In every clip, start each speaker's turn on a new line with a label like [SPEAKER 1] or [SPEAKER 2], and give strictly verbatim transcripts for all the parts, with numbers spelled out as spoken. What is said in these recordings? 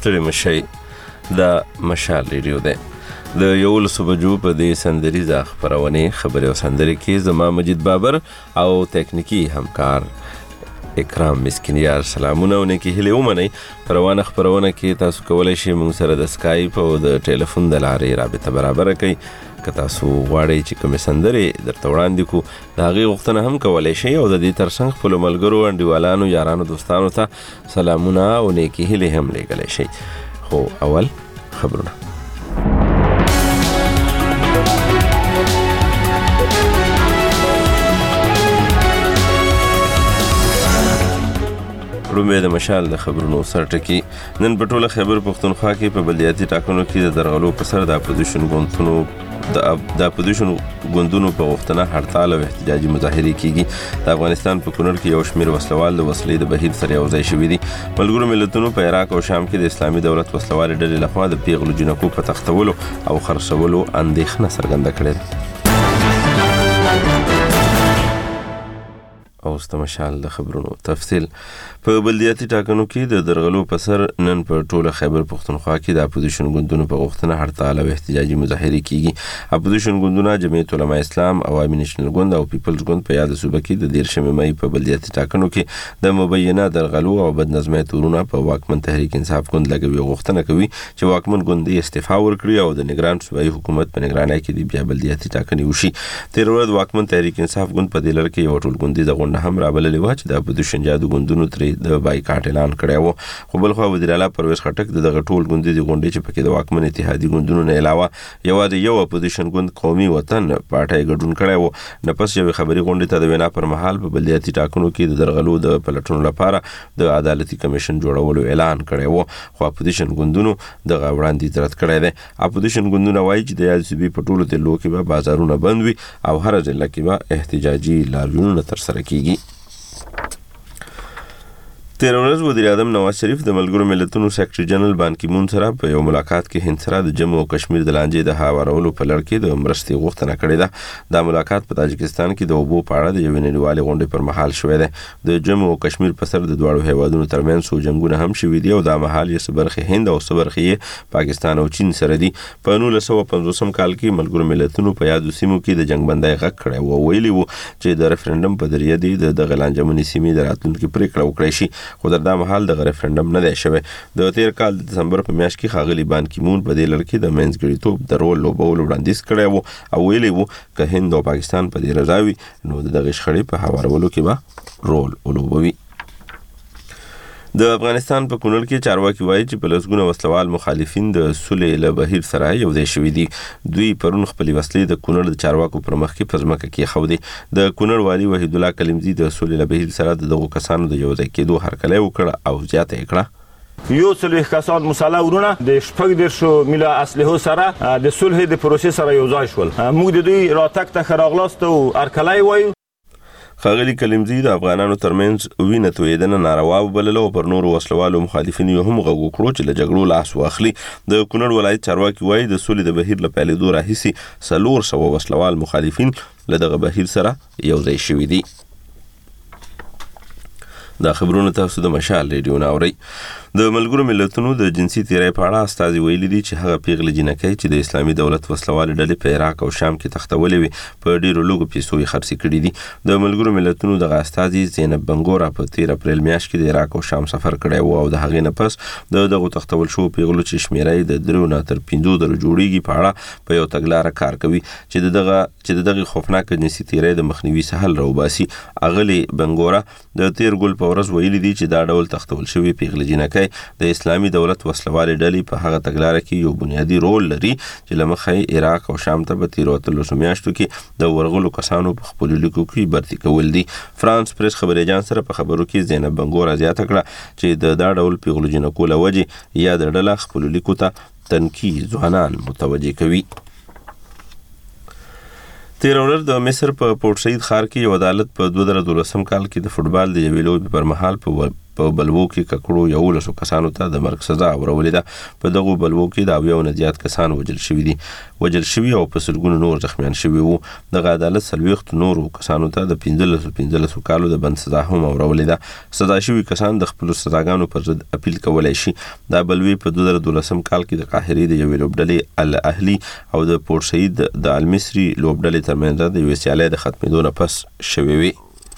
[SPEAKER 1] ستړي مشئ دا مشال ریډیو دی. د یولسو بجو په دې سندریزه خپرونې خبرې او سندرې کې زما مجید بابر او تکنیکی همکار اکرام مسکینیار سلامونه او نیکی هیلې ومنئ. په روانه خپرونه کې تاسو کولی شئ موږ سره د سکایپ او د ټلیفون د لارې رابطه برابره کړئ. که تاسو غواړئ چې کومې سندرې درته وړاندې کړو د هغې غوښتنه هم کولی شئ او د دې ترڅنګ خپلو ملګرو انډیوالانو یارانو دوستانو ته سلامونه او نیکې هیلې هم لیږلی شئ. خو اول خبرونه. رومې د مشال د خبرونو سرټکی. نن په ټوله خیبر پښتونخوا کې په بلدیاتي ټاکنو کې د درغلو په سر د اپوزیشن ګوندونو د اپوزیشن ګوندونو په غوښتنه هړتال او احتجاجي مظاهرې کیږي. د افغانستان په کونړ کې یو شمېر وسلوال د وسلې د بهیر سره یو ځای شوي دي. ملګرو ملتونو په عراق او شام کې د اسلامي دولت وسلوالې ډلې لخوا د پیغلو جنکو په تختولو او خرڅولو اندېښنه څرګنده کړې ده. اوس د مشال د خبرونو تفصیل. په بلدیاتي ټاکنو کې د درغلو په سر نن په ټوله خیبر پښتونخوا کې د اپوزیشن ګوندونو په غوښتنه هړتال او احتجاجي مظاهرې کیږي. اپوزیشن ګوندونه جمعیت علماء اسلام، عوامي نیشنل ګوند او پیپلز ګوند په یاد صوبه کې د دیرشمې مۍ په بلدیاتي ټاکنو کې د مبینه درغلو او بدنظمۍ تورونه په واکمن تحریک انصاف ګوند لګوي. غوښتنه کوي چې واکمن ګوند استعفا ورکړي او د نگران صوبایي حکومت په نگرانۍ کې د بیا بلدیاتي ټاکنې وشي. تیر ورځ واکمن تحریک انصاف ګوند په دې لړ کې یو ټولګوندیزه غونډه هم رابللې وه چې د اپوزیشن جادو ګوندونو ترې د بایکاټ اعلان کړی و. خو بلخوا وزیر اعلی پرویز خټک د دغه ټول ګوندیزې غونډې چې پکې د واکمن اتحادي ګوندونو نه علاوه یوازې یو اپوزیشن ګوند قومي وطن پارټۍ ګډون کړی و. نه پس یوې خبري غونډې ته د وینا پر مهال په بلدیاتي ټاکنو کې د درغلو د پلټونو لپاره د عدالتي کمیشن جوړولو اعلان کړی و. خو اپوزیشن ګوندونو دغه وړاندیز رد کړی دی. اپوزیشن ګوندونه وایي چې د یاد صوبې په ټولو ضلعو کې به بازارونه بند وي او هره ضلع کې به احتجاجي لاریونونه ترسره کیږي. تیر ورځ وزیر اعظم نواز شریف د ملګرو ملتونو سیکرټري جنرال بان کی مون سره په یو ملاقات کې هند سره د جموں او کشمیر د لانجې د هوارولو په لړ کې د مرستې غوښتنه کړې ده. دا ملاقات په تاجکستان کې د اوبو په اړه د یوې نړیوالې غونډې پر مهال شوی دی. د جموں او کشمیر په سر د دواړو هیوادونو ترمنځ څو جنګونه هم شوي دي او دا مهال یې څه برخې هند او څه برخې یې پاکستان او چین سره دي. په نولس سوه پنځوسم کال کې ملګرو ملتونو په یادو سیمو کې د جنګبندۍ غږ کړی و. ویلي و چې د ریفرنډم په ذریعه د دغه لانجمنې سیمې د راتلونکي پرېکړه وکړی شي. خو تر دا مهال دغه ریفرنډم نه دی شوی. د تیر کال د دسمبر په میاشت کې ښاغلي بان کی مون په دې لړ کې د منځګړیتوب د رول لوبولو وړاندیز کړی و او ویلي و که هند او پاکستان په دې رضا وي نو د دغې شخړې په هوارولو کې به رول ولوبوي. د افغانستان په کونړ کې چارواکي وایي چې په لسګونه وسلوال مخالفین د سولې له بهیر سره یو ځای شوي دي. دوی پرون خپلې وسلې د کونړ د چارواکو پر مخ کې په ځمکه کېښودې. د کونړ والي وحید الله کلیمزي د سولې له بهیر سره د دغو کسانو د یو ځای کېدو هرکلی وکړه او زیاته یې کړه.
[SPEAKER 2] یو څلوېښت کسان مسلح ورونه د شپږ دېرشو میله اسلحو سره د صلح د پروسې سره یو ځای شول. موږ د دوی راتګ ته ښه راغلاست او هرکلی وایو.
[SPEAKER 1] ښاغلي کلیمزي د افغانانو ترمنځ وینه تویېدنه ناروا وبلله او پر نورو وسلوالو مخالفینو یې هم غږ وکړو چې له جګړو لاس واخلي. د کونړ ولایت چارواکي وایي د سولې د بهیر له پیلېدو راهیسې څلور سوه وسلوال مخالفین له دغه بهیر سره یو ځای شوي دي. دا خبرونه تاسو د مشال ریډیو نه اورئ. د ملګرو ملتونو د جنسي تیرۍ په اړه استازي ویلي دي چې هغه پیغلې جنکۍ چې د اسلامي دولت وسلوالې ډلې په عراق او شام کې تختولې وي په ډېرو لږو پیسو یې خرڅې کړي دي. د ملګرو ملتونو دغه استازي زینب بنګورا په تیر اپریل میاشت کې د عراق او شام سفر کړی و او د هغې نه پس د دغو تختول شوو پیغلو چې شمېره یې د درېو نه تر پنځو زرو جوړیږي په اړه په یو تګلاره کار کوي چې د دغه چې د دغې خوفناکه جنسي تیرۍ د مخنیوي سهل راوباسي. اغلې بنګورا د تیر ګل په ورځ ویلي دي چې دا ډول تختول شوي پیغلې جنکۍ د اسلامي دولت وسلوالې ډلې په هغه تګلاره کې یو بنیادي رول لري چې له مخه یې عراق او شام ته په تیرو اتلسو میاشتو کې د ورغلو کسانو په خپلو لیکو کې برتي کول دي. فرانس پریس خبري اجانس سره په خبرو کې زینب بنګورا زیاته کړه چې د دا ډول پیغلو جنکو له وجې یا د ډله خپلو لیکو ته تنکي ځوانان متوجه کوي. تیر ورځ د مصر په پورټ سعید ښار کې یو عدالت په دوه زره دولسم کال کې د فوټبال د یوې لوبې پر مهال په په بلوو کې ککړو یولسو کسانو ته د مرګ سزا ورولې ده. په دغو بلوو کې د اویاو نه زیات کسان وژل شوي دي وژل شوي او په سلګونو نور زخمیان شوي وو. دغه عدالت څلوېښت نورو کسانو ته د پنځلسو پنځلسو کالو د بند سزا هم ورولې ده. سزا شوي کسان د خپلو سزاګانو پر ضد اپیل کولی شي. دا بلوي په دوه زره دولسم کال کې د قاهرې د یوې لوبډلې الاهلي او د پورت سعید د المصري لوبډلې ترمنځ د یوې سیالۍ د ختمېدو نه پس شوې وي.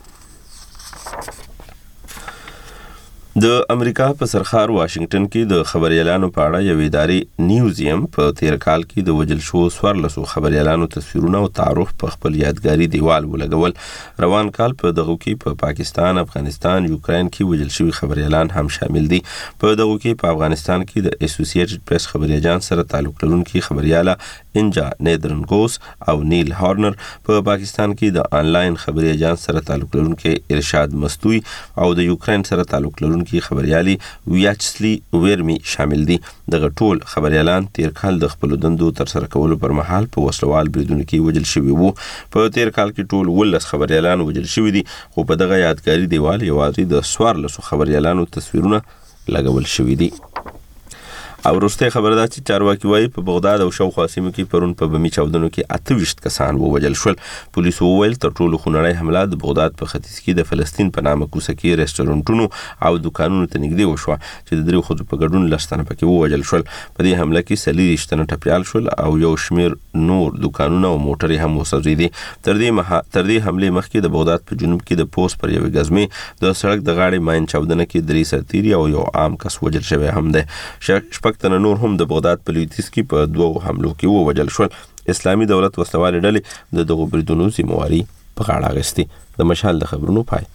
[SPEAKER 1] د امریکا په سرخار واشنگټن کې د خبريالانو په اړه یو اداري نیوزیم په تیر کال کې د وجل شو سوارلسو خبريالانو تصویرونه او تعارف په خپل یادګاري دیوال ولګول. روان کال په دغه کې په پاکستان، افغانستان، یوکرين کې وجل شوی خبريالان هم شامل دي. په دغه کې په افغانستان کې د اسوسییټډ پریس خبري اژانس سره تعلق لرونکي خبرياله انجا نیدرنګوس او نیل هارنر، په پاکستان کې د آنلاین خبري اژانس سره تعلق لرونکي ارشاد مستوي او د یوکرين سره تعلق لرونکي کی خبريالي ویاچسلی ویرمی شامل دي. دغه ټول خبريالان تیر کال د خپل دندو تر سره کولو پر مهال په وسلوال بریدونو کې وژل شوي وو. په تیر کال کې ټول ولس خبريالان وژل شوي دي، خو په دغه یادګاري دیوال یوازې د سوارلسو خبريالانو تصویرونه لګول شوي دي. او وروسته خبر ده چې چارواکي وايي په بغداد او شاوخوا سیمو کې پرون په بمي چاودنو کې اته ویشت کسان ووژل شول. پولیسو وویل تر ټولو خونړۍ حمله د بغداد په ختیځ کې د فلسطین په نامه کوڅه کې رستورانټونو او دکانونو ته نږدې وشوه چې د دریو ښځو په ګډون لس تنه پکې ووژل شول. په دې حمله کې څلېرویشت تنه ټپیان شول او یو شمېر نور دکانونه او موټرې هم وسوځېدې. تر دې مها تر دې حملې مخکې د بغداد په جنوب کې د پوس پر یوې ګزمې د سړک د غاړې ماین چاودنه کې درې سرتیري او یو عام کس وژل شوی هم دی. شپږ تنه نور هم د بغداد په لویدیځ کې په دوو حملو کې ووژل شول. اسلامي دولت وسلوالې ډلې د دغو بریدونو ذمہواري په غاړه اخیستې. د مشال د خبرونو پای.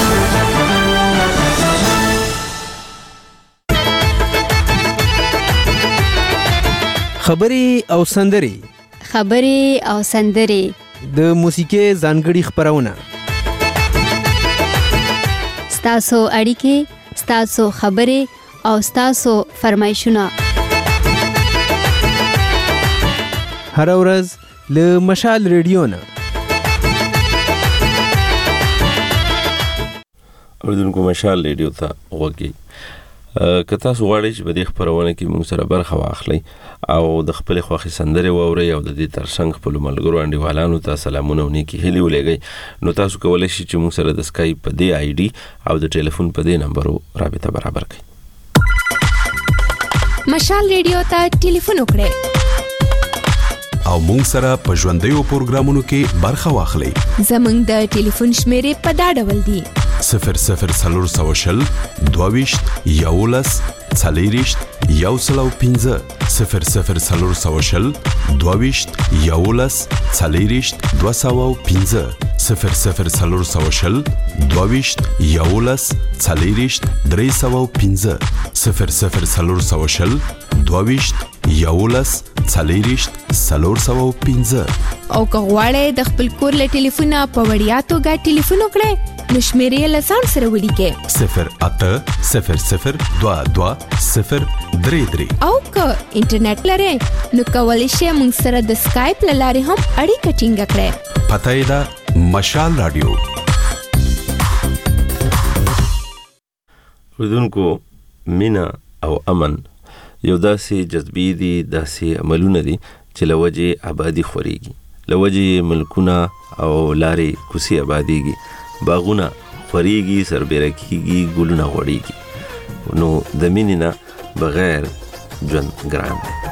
[SPEAKER 3] خبري او سندري
[SPEAKER 4] خبري او سندري
[SPEAKER 3] د موسیقي ځانګړي خبرونه
[SPEAKER 4] ستاسو اړیکې، ستاسو خبري او ستاسو فرمایشونه
[SPEAKER 3] هر ورځ له مشال ریډیو نه.
[SPEAKER 1] اوریدونکو مشال ریډیو ته وګورئ. که تاسو غواړئ چې په دې خبرونه کې موږ سره برخه واخلئ او د خپل خوښي سندرې واورئ او د دې ترڅنګ خپل ملګرو انډیوالانو ته سلامونه او نیکی هیلې ولېږئ، نو تاسو کولی شئ چې موږ سره د اسکایپ په دې آی ډي او د ټلیفون په دې نمبرو رابطه برابر کړئ.
[SPEAKER 5] مشال ریډیو ته ټلیفون وکړئ
[SPEAKER 6] او مونږ سره په ژوندیو پروګرامونو کې برخه واخلئ.
[SPEAKER 5] زمونږ د ټلیفون شمیرې په دا ډول دي:
[SPEAKER 6] صفر صفر څلور سوه شل دوه ویشت یولس څلېرویشت یو سل او پنځه صفر صفر څلور سوه شل دوه ویشت یولس څلېرویشت دوه سوه او پنځه صفر صفر څلور سوه شل دوه ویشت یولس څلېرویشت درې سوه او پنځه صفر صفر څلور سوه شل دوه ویشت یولس څلېرویشت څلور سوه او پنځه.
[SPEAKER 5] او که غواړئ د خپل کور له ټلیفونه په وړیا توګه ټلیفون وکړئ، نو شمیرې له ځان سره ولیکئ:
[SPEAKER 6] صفر اته صفر صفر دوه دوه صفر درې درې.
[SPEAKER 5] او که انټرنیټ لرئ، نو کولی شئ موږ سره د سکایپ له لارې هم اړیکه ټینګه کړئ.
[SPEAKER 6] پته یې ده مشال رادیو.
[SPEAKER 1] اوریدونکو، مینا او امن یو داسې جذبې دي، داسې عملونه دي چې له وجې آبادي خورېږي، له وجې ملکونه او لارې کوڅې آبادېږي، باغونه خورېږي، سربیره کېږي، ګلونه غوړېږي. نو د مینې نه بغیر ژوند ګران دی.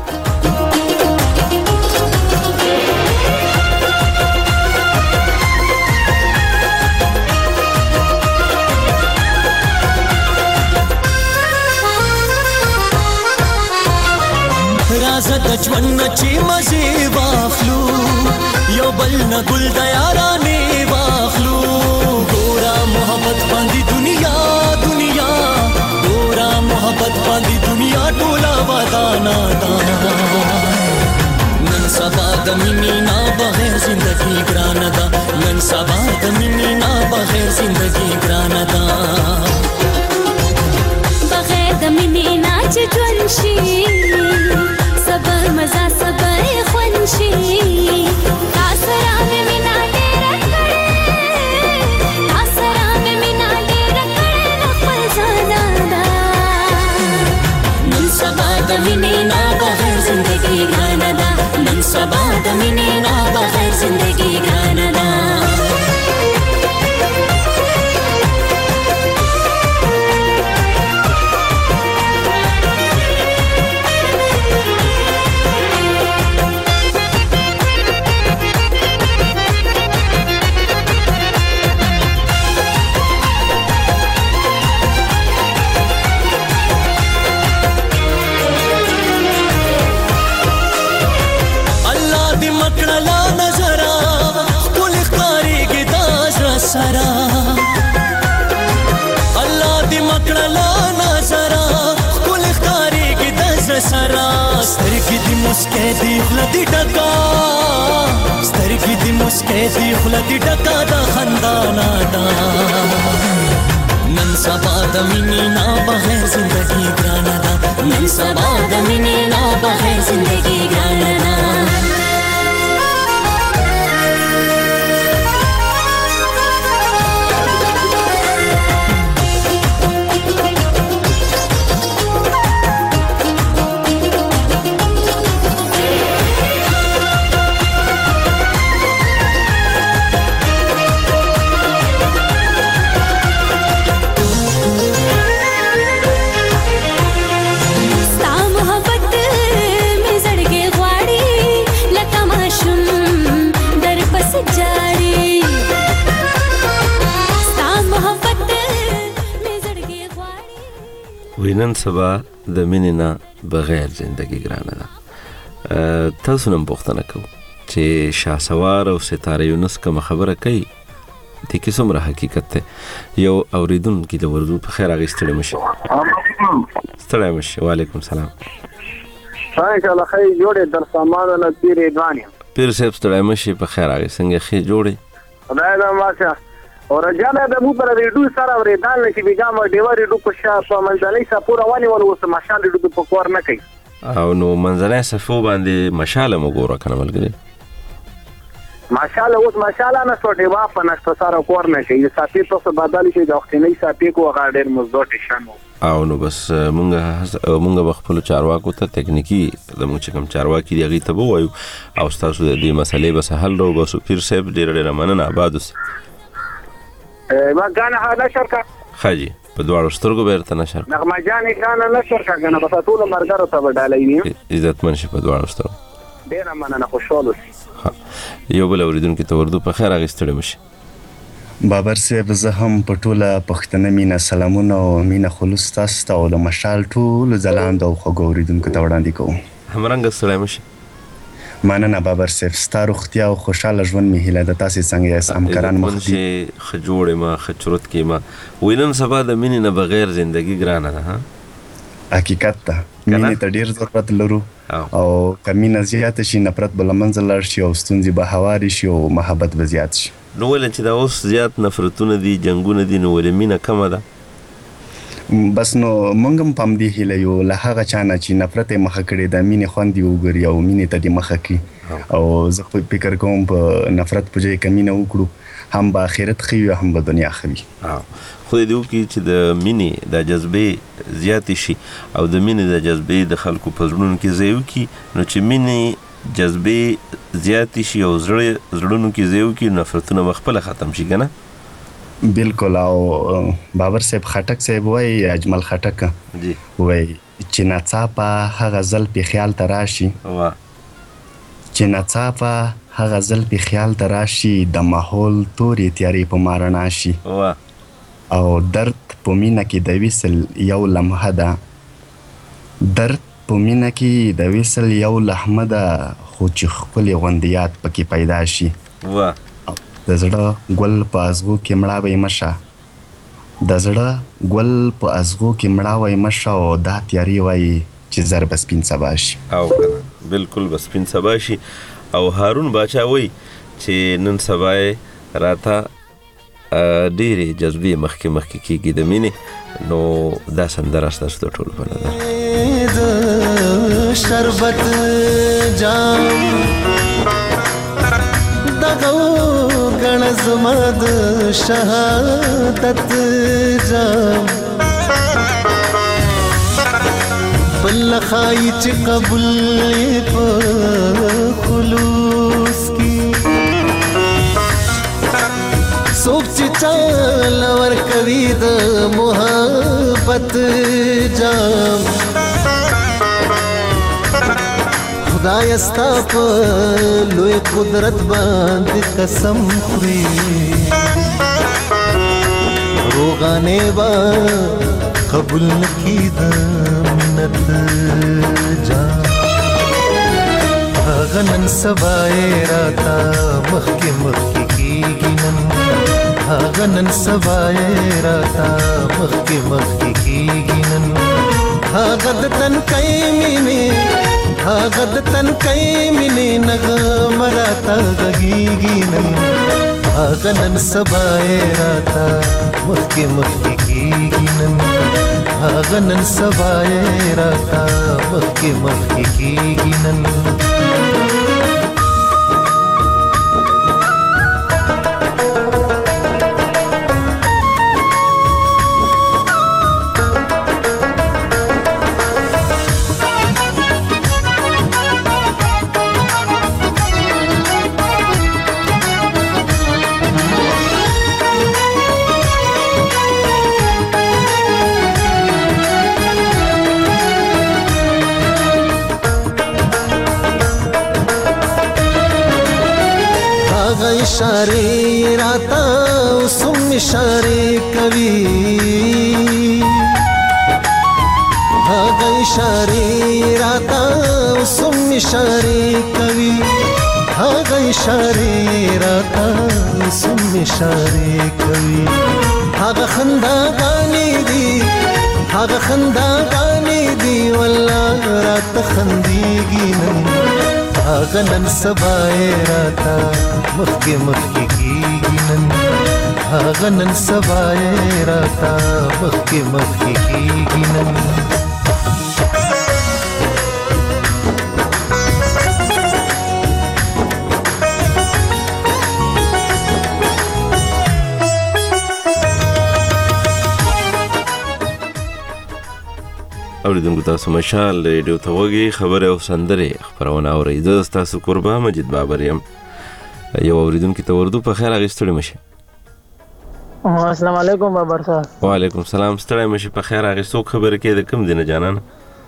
[SPEAKER 7] رازه د ژوند چې مزې واخلو، یو بل نه ګل د یارانې واخلو. ګورا محبت باندې دنیا دنیا، ګورا محبت باندې دنیا ټوله ودانا دا. نن سبا د مینې نه بغیر زندگی ګرانه ده، نن سبا د مینې نه بغیر زندگی ګرانه ده.
[SPEAKER 8] بغیر د مینې نه چې ژوند شي، صبر مزه صبر خوند شي. تا سره مې مینا ډېره کړې، تا سره مې مینا ډېره کړې، نو خپل سبا د مینې نه بغیر زندگی ګرانه ده سترګې دې مسکې دې خوله دې ډکا سترګې دې مسکې دې خوله دې ډکا د خندانا ده نن سبا د مینې نه بغیر زندګي ګرانه ده نن سبا د مینې نه بغیر زندګي ګرانه ده
[SPEAKER 1] نن سبا د مینې نه بغیر زندگی ګرانه ده. تاسو نن پوښتنه کوو چې شهسوار او ستاره یونس کوم خبره کوي د کې څومره حقیقت ده. یو اوریدونکي د ورزو په خیر هغه ستړی مشه ستړی مشه وعلیکم سلام
[SPEAKER 9] څنګه الله خیر جوړې در سامان نه پیر ادوانی
[SPEAKER 1] پیر صاحب ستړی مشه په خیر هغه څنګه خیر جوړې
[SPEAKER 9] خدای دې ماشه اور جانه د مو پر ریډو سره ورېدل چې بیګام ډیور ریډو په شا په منځلې سپور وانی ول وس مشال ریډو په کور نه کوي
[SPEAKER 1] او نو منځلې صفو باندې مشال مګوره کنه ملګری
[SPEAKER 9] مشال اوس مشال نه سټي واف نه سره کور نه کوي ساتي په بدل شي د وخت نه ساتي کو غاډر مزدوټ شانو
[SPEAKER 1] او نو بس مونږه مونږه خپل چارواکو ته تکنیکی د مونږ کوم چارواکي دی غي ته وایو او تاسو د دې مسلې بس حل رو بس پیر صاحب ډېر ډېر مننه آباد اوسئ
[SPEAKER 9] ما غانا نشر کا
[SPEAKER 1] خاجي په دواړو سترګو بیرته نشر
[SPEAKER 9] نغمه جانې غانا نشر کا غانا په ټول مرګرو ته وډالې ني
[SPEAKER 1] عزت منشي په دواړو سترګو
[SPEAKER 9] ډېر مننه خوشاله
[SPEAKER 1] ها یو بل اوریدونکو ته ورته په خیر اغستړی مشي
[SPEAKER 10] بابر صاحب زه هم په ټوله پښتنه مینه سلامونه او مینه خلوص تاسو ته او د مشال ټول ځلاند او خوږ اوریدونکو ته وړاندې کوم
[SPEAKER 1] همرنګ ستړی مشي
[SPEAKER 10] مننه بابر صاحب ستاسو روغتیا او خوشاله ژوند می هیله د تاسو څنګه یې همکاران مخ دي
[SPEAKER 1] خجوړې ما خچرت کې ما وینم سبا د مینې نه بغیر ژوندۍ ګرانه ده ها
[SPEAKER 10] حقیقت ده مینې ته ډیر ضرورت لرو او کمینه زیات شي نفرت بل منځل شي او ستونزې به هواري شي او محبت به زیات شي
[SPEAKER 1] نو ول چې دا اوس زیات نفرتونه دي جنگونه دي نو ول مینه کم ده
[SPEAKER 10] بس نو مونږ هم پام دی هله یو له هغه چانه چې نفرت مخه کړي د مینې خوندې وګوري او مینې ته د مخه کړي او زه فکر کوم په نفرت په ځای کمینه وکړو هم به آخرت خي هم به دنیا خي
[SPEAKER 1] خو دې وکړي چې د مینې د جذبې زیات شي او د مینې د جذبې د خلکو په زړونو کې ځای وکړي نو چې مینې جذبې زیات شي او زړونو کې ځای وکړي نفرتونه مخبل ختم شي کنه
[SPEAKER 10] بالکل او بابر صاحب خټک صاحب وای اجمل خټک
[SPEAKER 1] جی
[SPEAKER 10] وای چې ناڅاپه هغه ځل په خیال تراشي
[SPEAKER 1] وا
[SPEAKER 10] چې ناڅاپه هغه ځل په خیال تراشي د ماحول تورې تیارې په مارنا شي
[SPEAKER 1] وا
[SPEAKER 10] او درد په مینه کې د وصل یو لمحه ده درد په مینه کې د وصل یو لمحه ده خو چې خپل غوندیات پکې پیدا شي
[SPEAKER 1] وا
[SPEAKER 10] د زړه ګل په ازغو کې مړاوي مشه د زړه ګل په ازغو کې مړاوي مشه او دا تیاری وای چې زر بس پین سبا شي
[SPEAKER 1] او بالکل بس پین سبا شي او هارون باچا وای چې نن سبا راته ډېرې جذبې مخکې مخکې کېږي د مینې نو دا سندره ستاسو ته ټول په نظر
[SPEAKER 7] شربت جام دغو گن زمد شهادت جام
[SPEAKER 11] بل خای چې قبول په خلوص کی سوک چې چال ورکوي د محبت جام خدای استا په لوی قدرت باندې قسم خوري روغانه با قبول نکی د منت جام هغه نن سبای راتا مخکې مخکې کیږي نن هغه نن سبای راتا مخکې مخکې کیږي نن هغه د تن کای مینه هغه د تن کای مینه نغمه راتا غږیږي نن هغه نن سبای راتا مخکې مخکې کیږي نن هغه نن سبای راتا مخکې مخکې کیږي نن इशारे राता उसम इशारे कवि भागा इशारे राता उसम इशारे कवि भागा इशारे राता उसम इशारे कवि भागा खंदा गाने दी भागा खंदा गाने दी वल्लाह रात खंदीगी नहीं هغه نن سبای راتا مخکې مخکې کیږي نن هغه نن سبای راتا مخکې مخکې کیږي نن
[SPEAKER 1] اوریدونکو تاسو مشال ریډیو ته وګورئ خبره او سندره خبرونه اورئ زه تاسو قربا مجید بابر یم یو اوریدونکو ته وردو په خیر اغستړی مشه
[SPEAKER 12] السلام علیکم بابر صاحب
[SPEAKER 1] وعلیکم السلام ستړی مشه په خیر اغستو خبره کې د کم دینه جانان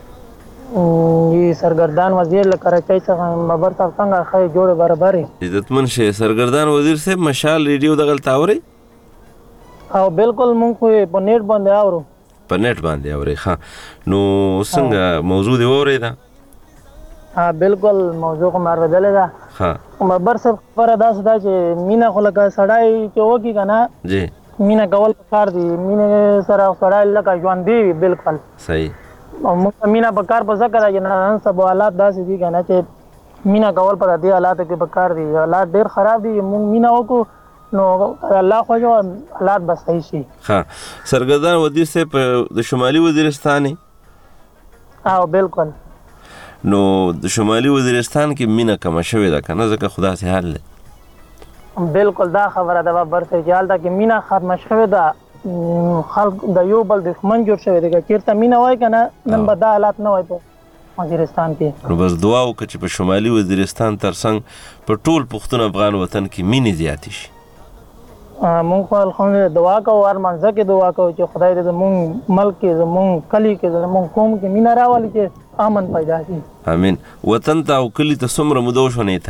[SPEAKER 12] یہ سرگردان وزیر لکراچۍ څخه بابر صاحب څنګه خای جوړ برابر
[SPEAKER 1] عزتمن شه سرگردان وزیر صاحب مشال ریډیو دغه تاوري
[SPEAKER 12] او بالکل مونږ په نیټ باندې اورو
[SPEAKER 1] په نیټ باندې اوري ها نو څنګه موضوع دی اوریدا
[SPEAKER 12] ها بالکل موضوع کوم اوریدل دا
[SPEAKER 1] ها
[SPEAKER 12] بابر صاحب پر ادا سدا چې مینا خلک سړای چې وکی کنه
[SPEAKER 1] جی
[SPEAKER 12] مینا کول کار دی مینا سره سړای لکه ژوند دی بالکل
[SPEAKER 1] صحیح
[SPEAKER 12] او موږ مینا په کار په ذکر راځي نن سبا حالات داسې دي کنه چې مینا کول په دې حالات کې په کار دي حالات ډیر خراب دي موږ مینا وکړو نو الله خو جو حالات به صحیح شي
[SPEAKER 1] ها سرگردان وزیر سے د شمالي وزیرستان
[SPEAKER 12] او بالکل
[SPEAKER 1] نو د شمالي وزیرستان کې مینا کم شوې ده کنه ځکه خدا سي حال ده
[SPEAKER 12] بالکل دا خبره ده بابر سره چې حال ده کې مینا ختم شوې ده خلق د یو بل دښمن جوړ شوی دی چیرته مینا وای کنه نن به دا حالات نه وای په وزیرستان کې
[SPEAKER 1] نو بس دعا وکړه چې په شمالي وزیرستان ترڅنګ په ټول پښتون افغان وطن کې مینې زیاتې شي
[SPEAKER 12] مونږ خو الحمدلله دعا کوو هر منځه کې دعا کوو چې خدای دې زمونږ ملک کې زمونږ کلی کې زمونږ قوم کې مینه راولي چې امن پیدا شي
[SPEAKER 1] امین وطن ته او کلی ته څومره موده وشوه نه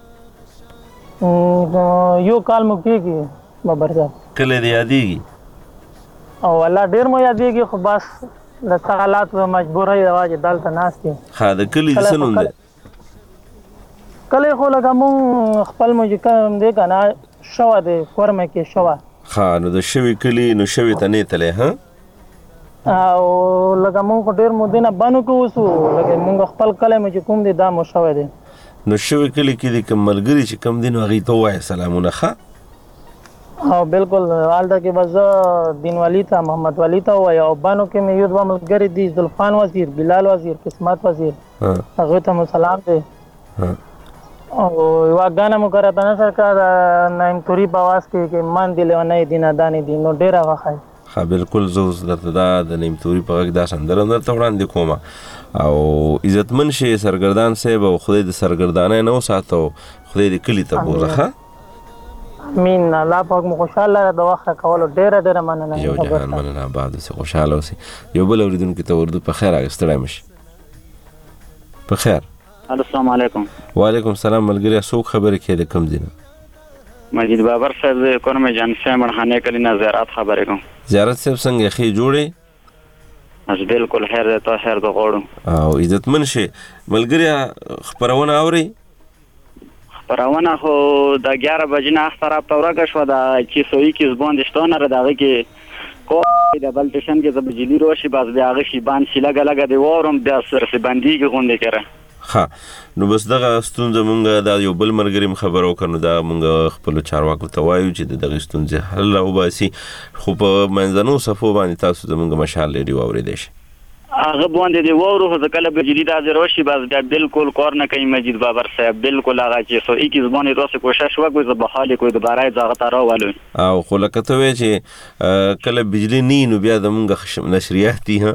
[SPEAKER 12] ایتلی یو کال مو کېږي بابر صاحب
[SPEAKER 1] کلی دې یادېږي
[SPEAKER 12] او الله ډېر مو یادېږي خو بس د څه حالات مجبورۍ روا چې دلته ناست یم
[SPEAKER 1] ها د کلي د څه نوم دی
[SPEAKER 12] کلی خو لکه مونږ خپل مو چې کوم دی که نه شوه دی کورمه کې شوه
[SPEAKER 1] ها نو د شوي کلي نو شوي ته نه تلی ها
[SPEAKER 12] او لکه مونږ خو ډېر مودې نه بند وکړو اوسو لکه مونږ خپل کلی مو چې کوم دی دا مو شوی دی
[SPEAKER 1] نو شوي کلي کې دي کوم ملګري چې کوم دي نو هغوی ته ووایه سلامونه ښه
[SPEAKER 12] او بالکل هلته کې به زه دین والي ته محمد والي ته ووایه او بانو کې مې یو دوه ملګري دي زلفان وزیر بلال وزیر قسمت وزیر هغوی ته مو سلام دی او یوه ګانه مو کراتانه سرکار نعیم توری په آواز کې چې من دې لیونی دي نادانې دي نو ډېره وښایي
[SPEAKER 1] ها بالکل زه اوس درته دا د نیم توري په غږ دا سندره درته وړاندې کومه او عزتمن شي سرګردان صاحب او خدای د سرګردانۍ نه وساتو خدای دې کلي ته بوزه ښه
[SPEAKER 12] امین الله پاک مو خوشاله د وخت کولو ډېره ډېره مننه
[SPEAKER 1] یو جهان مننه آباد اوسئ خوشحاله اوسئ یو بل اورېدونکي ته اردو په خیر ستړی مه شي په خیر
[SPEAKER 13] السلام علیکم
[SPEAKER 1] وعلیکم السلام ملګري څوک خبرې کوي د کوم ځای نه
[SPEAKER 13] مجید بابر صاحب د کورمه جان صاحب مرخانه کلی نه زیارت خبرې کوم
[SPEAKER 1] زیارت صاحب څنګه ښې جوړې
[SPEAKER 13] از بالکل خیر ده تا خیر ده غواړو
[SPEAKER 1] او عزتمن شي ملګري خبرونه اوري
[SPEAKER 13] خبرونه خو د اګیاره بجې نه خبره په ورګه شو دا چې سوي کې زبون دشتونه را دغه کې کو د بل ټیشن کې د بجلی روشي باز بیا هغه شی باندې شي لګا لګا دی وورم د سر سي باندې کې غونډه کړه
[SPEAKER 1] ها نو بس دغه ستونزه مونږ دا یو بل مرګري خبرو کړو دا مونږ خپل چارواکو ته وایو چې دغه ستونزه حل او باسي خو په منځنو صفو باندې تاسو زمونږ مشال لري واورېدې شي
[SPEAKER 13] هغه باندې دی وورو خو کله بجلی دا روشي باز بیا بالکل کار نه کوي مجید بابر صاحب بالکل هغه چې سو یک زبانه روسه کوشش وکړي زه به حالي کوی دوباره ځاغه تارا والو
[SPEAKER 1] او خو لکه ته وې چې کله بجلی نه نو بیا د مونږ نشریات دي ها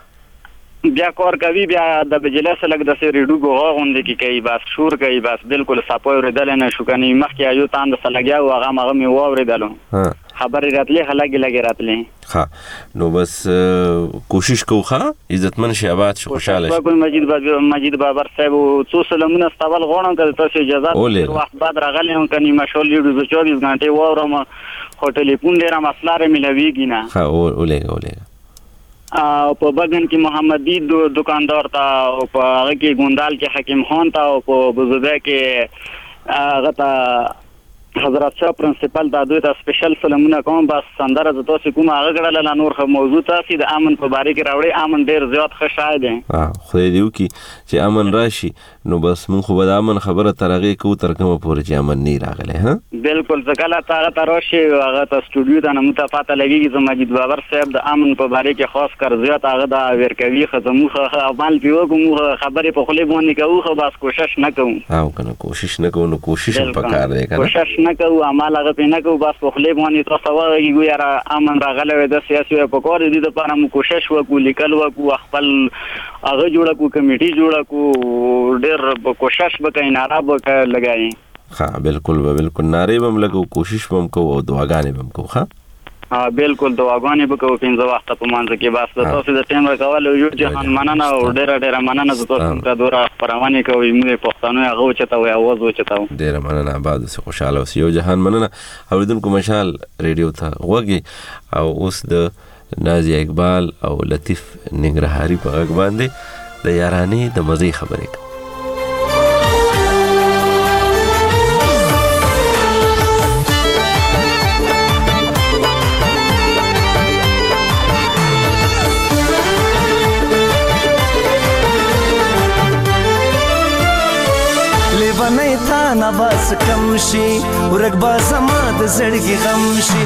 [SPEAKER 13] بیا کار کوي بیا د بجلی سره لګ د سری ډوګو غوندې کې کوي بس شور کوي بس بالکل صفوي ورېدل نه شو کني مخکې یو تاند سره لګیا او هغه هغه می وورېدل ها خبرې راتلې هلاګي لګي راتلې
[SPEAKER 1] ها نو بس کوشش کوخه عزتمن شي آباد شي خوشاله شي
[SPEAKER 13] مجید بابر مجید بابر صاحب څو سلامونه استول غوړم کړ تاسو اجازه وخت بعد راغلی هم کني مشول لیډو چوبیس غنټه وورم خو ټلیفون ډیره مسله ملويږي نه
[SPEAKER 1] ها اولېګا اولېګا
[SPEAKER 13] او په بغن کې محمدی دکاندار تا او په هغه کې ګوندال کې حکیم خان تا او په بزوده کې هغه تا حضرت شاه پرنسپل دا دوی ته سپیشل سلامونه کوم بس سندره د تاسو کوم هغه غړل نور خو موضوع تاسو د امن په باره کې راوړي امن ډیر زیات ښه شای دی
[SPEAKER 1] ها خو دې یو کې چې امن راشي نو بس مون خو به د امن خبره ترغه کو تر کومه پورې چې امن نه راغلی ها
[SPEAKER 13] بالکل ځکه تا ته راشي هغه ته سټوډیو ته نه متفاته لګیږي چې مجید بابر صاحب د امن په باره کې خاص کر زیات هغه د ورکوي خدمت عمل پیو کوم خبره په خله باندې کوو خو بس کوشش نه کوو
[SPEAKER 1] او کنه کوشش نه کوو نو کوشش په کار دی کنه
[SPEAKER 13] کوشش نه کوو عمل هغه پینې کوو بس په خله باندې تاسو وایي ګویا امن راغلی د سیاسي په کار دي د لپاره مو کوشش وکړو لیکل وکړو خپل هغه جوړه کو کمیټي جوړه کو ډېر کوشش وکړي ناره وکړي لګایي
[SPEAKER 1] ها بالکل بالکل ناره بم لګو کوشش بم کو او دعاګانې بم کو ها
[SPEAKER 13] ها بالکل دعاګانې به کوو پنځه وخت په مانځ کې بس تاسو د ټیم راکول یو جهان مننه او ډېر ډېر مننه تاسو ته دوره پروانه کوي موږ پښتانه هغه چته وي आवाज وچتاو
[SPEAKER 1] ډېر مننه آباد سه خوشاله اوسئ یو جهان مننه اوریدونکو مشال ریډیو ته وګي او اوس د نازیه اقبال او لطیف ننګرهاري په غږ باندې د یارانې د مزي خبرې
[SPEAKER 7] نه بس کم شي ورګ با زما د زړګي غم شي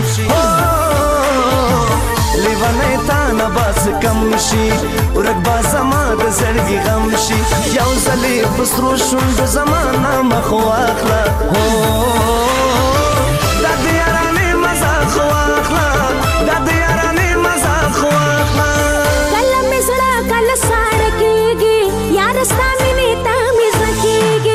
[SPEAKER 7] لیوانه تا نه بس کم شي ورګ با زما د زړګي غم شي یو ځلې بسرو شوند زمانه مخ واخلا هو د دیارانه مزه خو واخلا د دیارانه مزه خو واخلا
[SPEAKER 8] کله مې زړه کله سار کېږي یار ستا مینې ته مې زکېږي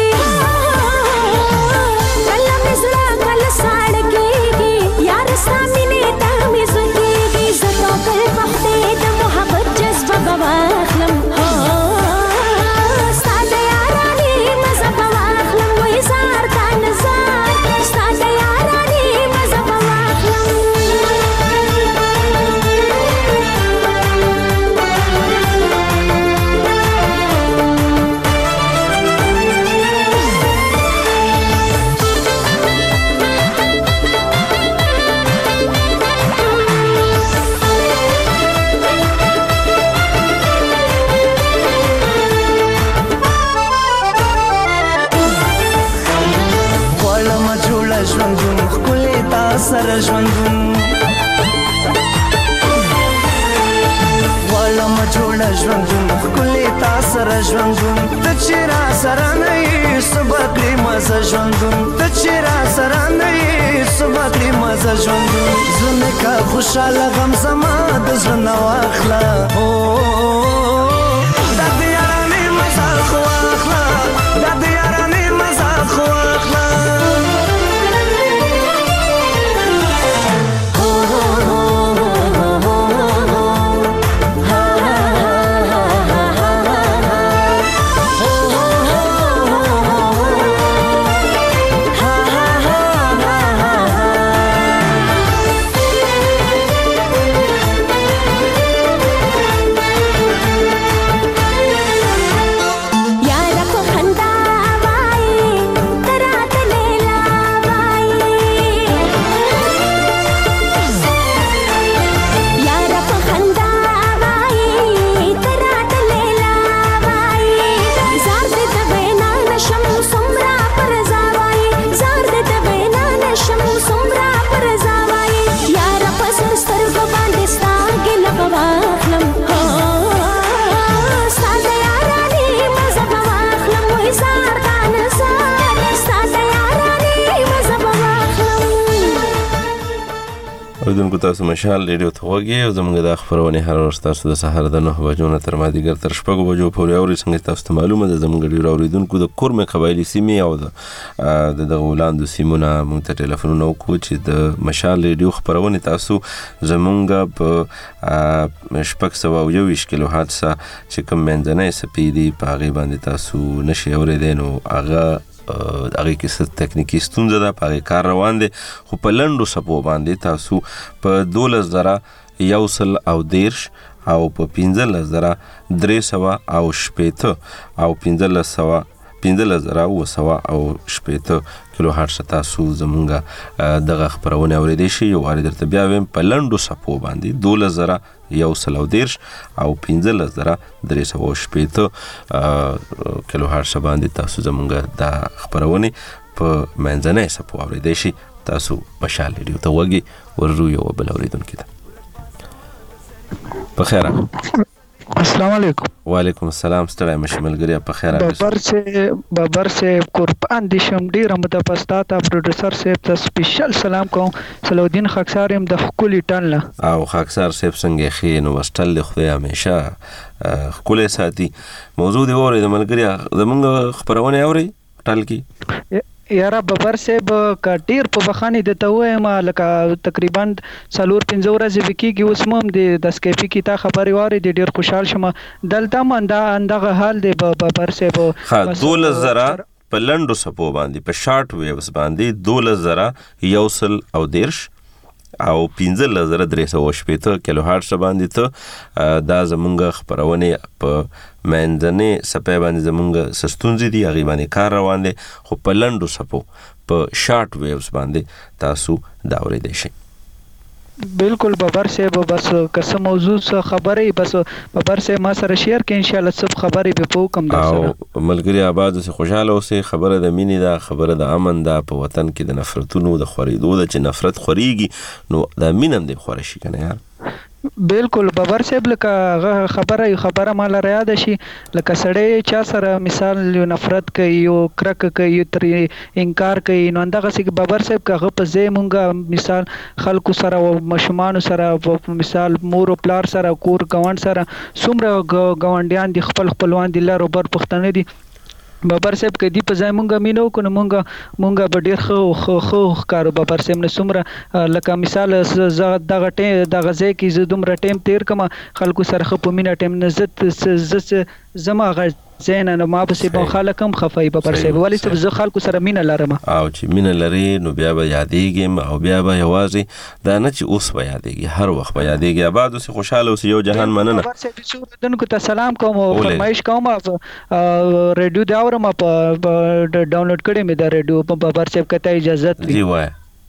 [SPEAKER 8] سامنے تامې زندگی زتو کل وخت د محبت جذبه بواخلم هو ساده یارانې مزه بواخلم وې زار تا نزار ساده یارانې مزه
[SPEAKER 7] سره ژوندون غواړم جوړه ژوندون ښکلې تا سره ژوندون ته چې را سره نه یې څه به کړې مزه ژوندون ته چې را سره نه یې څه به ساتي مزه ژوند زنه کا خوشاله غم زما د زنه واخلا او د دې یارانې مزه خو واخلا د دې یارانې مزه خو واخلا
[SPEAKER 1] اوریدونکو تاسو مشال ریډیو ته وګورئ او زموږ د خبرونه هر ورځ تاسو د سهار د نه بجو نه تر مازدیګر تر شپږ بجو پورې اوري څنګه تاسو ته معلومه ده زموږ ډیرو اوریدونکو د کورمه قبایلی سیمې او د د ولاندو سیمونه مونږ ته ټلیفونونه وکړو چې د مشال ریډیو خبرونه تاسو زموږ په شپږ سوه او یو ویشت کیلو هرتز چې کوم منځنۍ سپی دی په هغې باندې تاسو نشئ اوریدی نو هغه هغه کې څه تکنیکی ستونزه ده په هغې کار روان دی خو په لنډو څپو باندې تاسو په دولس زره یو سل او دېرش او په پنځلس زره درې سوه او شپېته او پنځلس سوه پنځلس زره اووه سوه او شپېته کیلو هرتز تاسو زموږ دغه خپرونه اوریدی شي یو وارې درته بیا وایم په لنډو څپو باندې دولس زره یو سل او دېرش او پنځلس زره درې سوه او شپېته کیلو هرتز باندې تاسو زموږ دا خپرونه په منځنۍ څپو اوریدی شي تاسو مشال ریډیو ته وګورئ وررو یو بل اوریدونکي ته په خیر
[SPEAKER 14] السلام علیکم
[SPEAKER 1] وعلیکم السلام ستړی مشه ملګریا په خیر
[SPEAKER 14] بابر سے بابر سے قربان دي شم ډیر متپستا تا پروډوسر صاحب ته سپیشل سلام کوم صلاح خاکسار يم د خولي ټن
[SPEAKER 1] او خاکسار صاحب څنګه خې نو واستل خو همیشه خولي ساتي موضوع دی وره د ملګریا زمونږ خبرونه اوري ټل کی
[SPEAKER 14] یاره بابر صاحب کټیر په بخانی د ته وایم لکه تقریبا څلور پنځه ورځې وکیږي اوس مم د دس کیپی کی تا خبري واره د ډیر خوشحال شمه دلته من دا اندغه حال دی بابر صاحب
[SPEAKER 1] ها دولس زره په لنډو سپو باندې په شارټ ویوز باندې دولس زره یو سل او دېرش او پنځلس زره درې سوه او شپېته کیلو هرتز باندې ته دا زمونږ خپرونه په منځنۍ څپې باندې زمونږ څه ستونزې دي هغې باندې کار روان دی خو په لنډو څپو په شارټ ویوز باندې تاسو دا اوریدی شئ
[SPEAKER 14] بالکل بابر صاحب بس کسه موضوع څه خبرې بس بابر صاحب ما سره شیر کې ان شاء الله سب خبرې به پوه کوم در سره
[SPEAKER 1] او ملګری آباد اوسې خوشاله اوسې خبره د مینې ده خبره د امن ده په وطن کې د نفرتونو د خورېدو ده چې نفرت خورېږي نو د مین هم دی خوره شي که نه یار
[SPEAKER 14] بالکل بابر صاحب لکه خبره یو خبره مال را یاد شي لکه سړی چا سره مثال یو نفرت کوي یو کرک کوي یو تر انکار کوي نو اندغه سي بابر صاحب کغه په ځای مونږه مثال خلکو سره او مشمان سره مثال مور او پلار سره کور ګوند سره څومره ګوندیان دي خپل خپلوان دي لار وبر پښتنه دي بابر صاحب کدی په ځای مونږه مينو کو مونږه مونږه به ډیر خو خو کارو بابر صاحب نه څومره لکه مثال دغه ټیم دغه ځای کې زه دومره ټیم تیر کما خلکو سره خو په مینا ټیم نه زت زما غ زین نه ما به سبا خلکم خفای بابر صاحب ولی څه زه خلکو سره مینا لرم
[SPEAKER 1] او چې مینا لري نو بیا به یادېږم او بیا به یوازې دا نه چې اوس به یادېږي هر وخت به یادېږي آباد اوسې خوشحاله اوسې یو جهان مننه
[SPEAKER 14] بابر صاحب دونکو ته سلام کوم او فرمایش کوم ریډیو دا اورم په ډاونلوډ کړی مې دا ریډیو په بابر صاحب کته اجازه
[SPEAKER 1] دی وای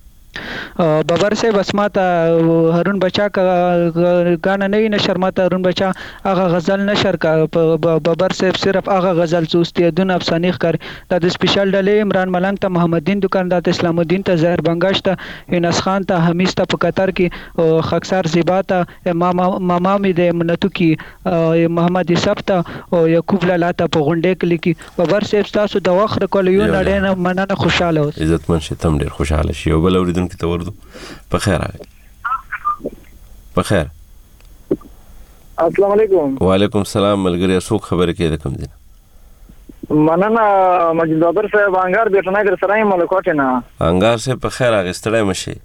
[SPEAKER 14] بابر صاحب اسماته هارون بچا غانا نه نشر ماته هارون بچا هغه غزل نشر کا بابر صاحب صرف هغه غزل سوستی دون افسانه ښکار د سپیشل ډلې عمران ملنګ ته محمد دین دکاندار ته اسلام الدین ته زهر بنگاش ته انس خان ته حمیز ته په قطر کې خاکسار زیبا ته ماما می د منتو کې محمد یوسف ته او یعقوب لالا ته په غونډه کې لیکي بابر صاحب تاسو د وخت کول یو نړۍ نه مننه خوشاله اوس
[SPEAKER 1] عزت من شتم ډیر خوشاله شي او بل اوریدونکو اوریدونکو ته ورځو. په خیر راغلی. په خیر.
[SPEAKER 15] السلام علیکم.
[SPEAKER 1] وعلیکم السلام ملګری. څوک خبرې کوي د کوم ځای؟
[SPEAKER 15] مننه مجید بابر صاحب انګار بیٹنای در سره یم ملکوټ نه.
[SPEAKER 1] انګار صاحب په خیر راغی ستړی مشي.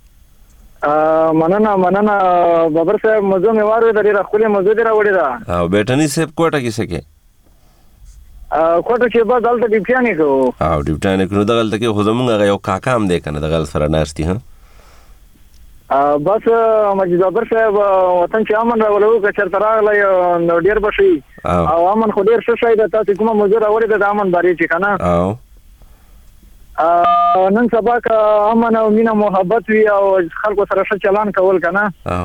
[SPEAKER 15] مننه مننه بابر صاحب موضوع مې واره د ډیره خپل موضوع دی راوړی دا.
[SPEAKER 1] او بیٹنی صاحب کوټه کې سکے؟
[SPEAKER 15] کوټه کې به دلته ډیپټیانې کو.
[SPEAKER 1] او ډیپټیانې کو نو دغلته کې خو زمونږ هغه یو کاکا هم دی کنه دغل سره ناشتي ها.
[SPEAKER 15] بس مجید بابر صاحب وطن چې امن راولو که چېرته راغلی نو ډېر به ښه او امن خو ډېر ښه شی ده. تاسې کومه موضوع راوړې ده د امن بارې چې که نه نن سبا که امن او مینه محبت وي او خلکو سره ښه چلان کول که نه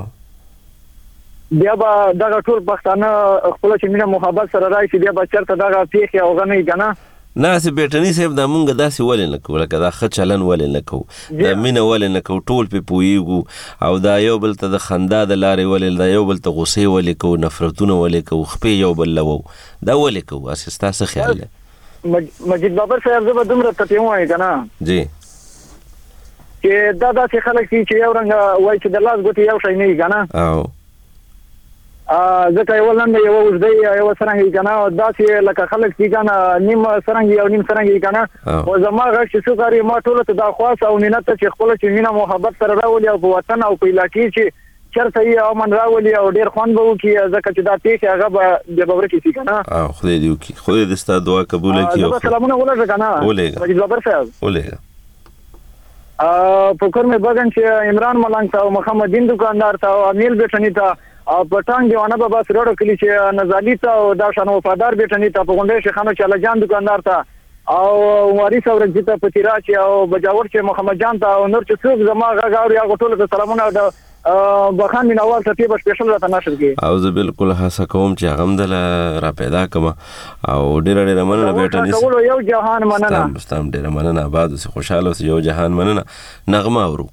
[SPEAKER 15] بیا به دغه ټول پښتانه خپله چې مینه محبت سره راشي بیا به چېرته دغه پیښې او هغه نه وي که نه.
[SPEAKER 1] نه سي بیٹنی صاحب دا مونږ داسې ولې نه کوو لکه دا ښه چلن ولې نه کوو دا مینه ولې نه کوو ټول پې پوهېږو او دا یو بل ته د خندا د لارې ولې دا یو بل ته غوسې ولې کوو نفرتونه ولې کوو خپې یو بل لوو دا ولې کوو هسې ستا څه خیال دی؟
[SPEAKER 15] مجید بابر صاحب زه به دومره ته ووایم که نه
[SPEAKER 1] جی
[SPEAKER 15] چې دا داسې خلک دي چې یو رنګه وایي چې د لاس ګوتې یو شی نه وي که نه
[SPEAKER 1] او
[SPEAKER 15] ځکه یوه لنډه یوه اوږده یوه څرنګه وي که نه داسې لکه خلک دي که نه نیم څرنګه او نیم څرنګه وي که نه خو زما غږ چې څوک اوري ما ټولو ته دا خواست او منت ته چې خپله چې مینه محبت سره راولي او په وطن او په علاقې چې چېرته یې امن راولي او ډېر خوند به وکړي ځکه چې دا پیښې هغه به بیا به ورکې شي که نه.
[SPEAKER 1] خدای دې وکړي خدای دې ستا دعا قبوله کړي.
[SPEAKER 15] زه به سلامونه ولېږه که نه مجید بابر صاحب
[SPEAKER 1] ولېږه.
[SPEAKER 15] په کور مې بګن چې عمران ملنګ ته او محمدین دکاندار ته او امیل بیټني ته او پټان دیوانه بابا سروړو کلی چې نزالی ته او دا شانو وفادار بیٹنی ته په غونډې شیخانو چاله جان دکاندار ته او وارث اورنګ ته پتیرا چې او بجاور چې محمد جان ته او نور چې څوک زما غاړه او یا ټول ته سلامونه د بخان من اول ته په سپیشل راته نشر کې
[SPEAKER 1] او زه بالکل هڅه کوم چې هغه هم دل را پیدا کما او ډیر ډیر مننه بیٹنی
[SPEAKER 15] ټول یو جهان مننه
[SPEAKER 1] مستم ډیر مننه آباد اوسې خوشاله اوسې یو جهان مننه. نغمه اورو.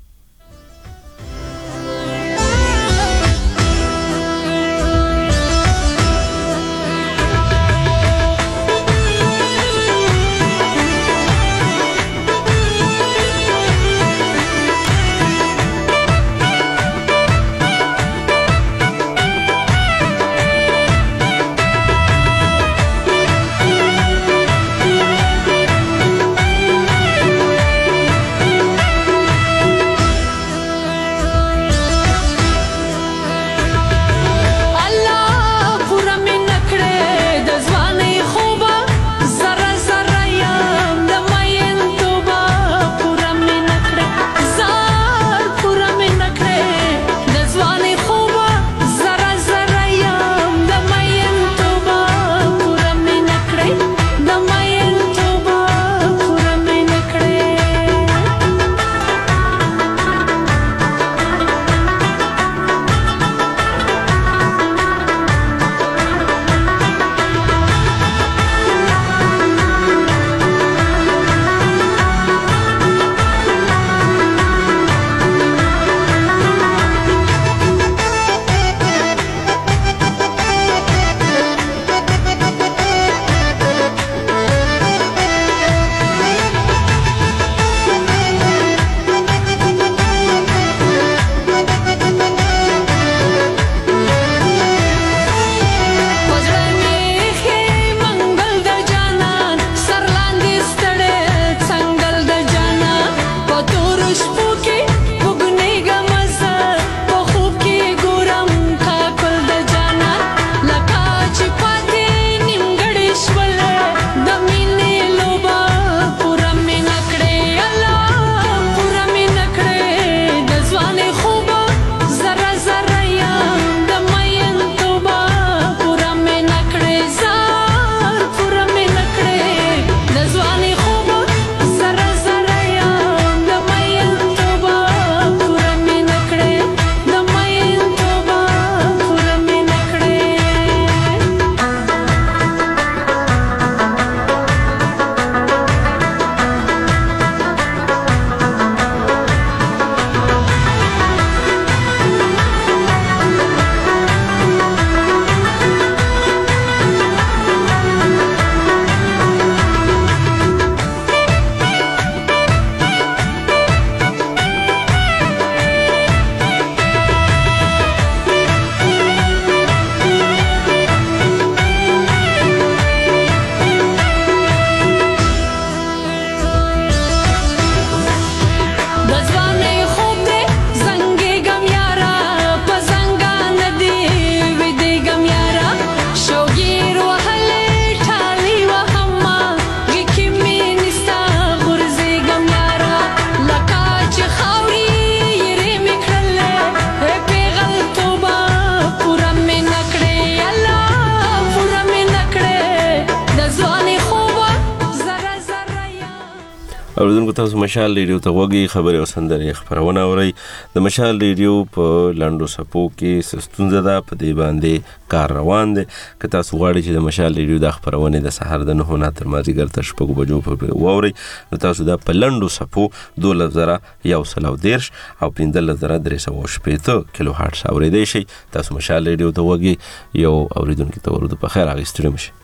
[SPEAKER 1] اوریدونکو تاسو مشال ریډیو ته وګورئ، خبرې او سندرې خبرونه اورئ. د مشال ریډیو په لاندو سپو کې ستونزه ده، په دې باندې کار روان دی. که تاسو غواړئ چې د مشال ریډیو د خبرونې د سهار د نهو نه تر مازدیګر تر شپږو بجو پورې واورئ، نو تاسو دا په لاندو سپو دولس زره یو سل او دېرش او پنځلس زره درې سوه شپېته کیلو هارټز اورېدی شئ. تاسو مشال ریډیو ته وګورئ، یو اورېدونکي ته ورودو په خیر هغې ستړي مشئ.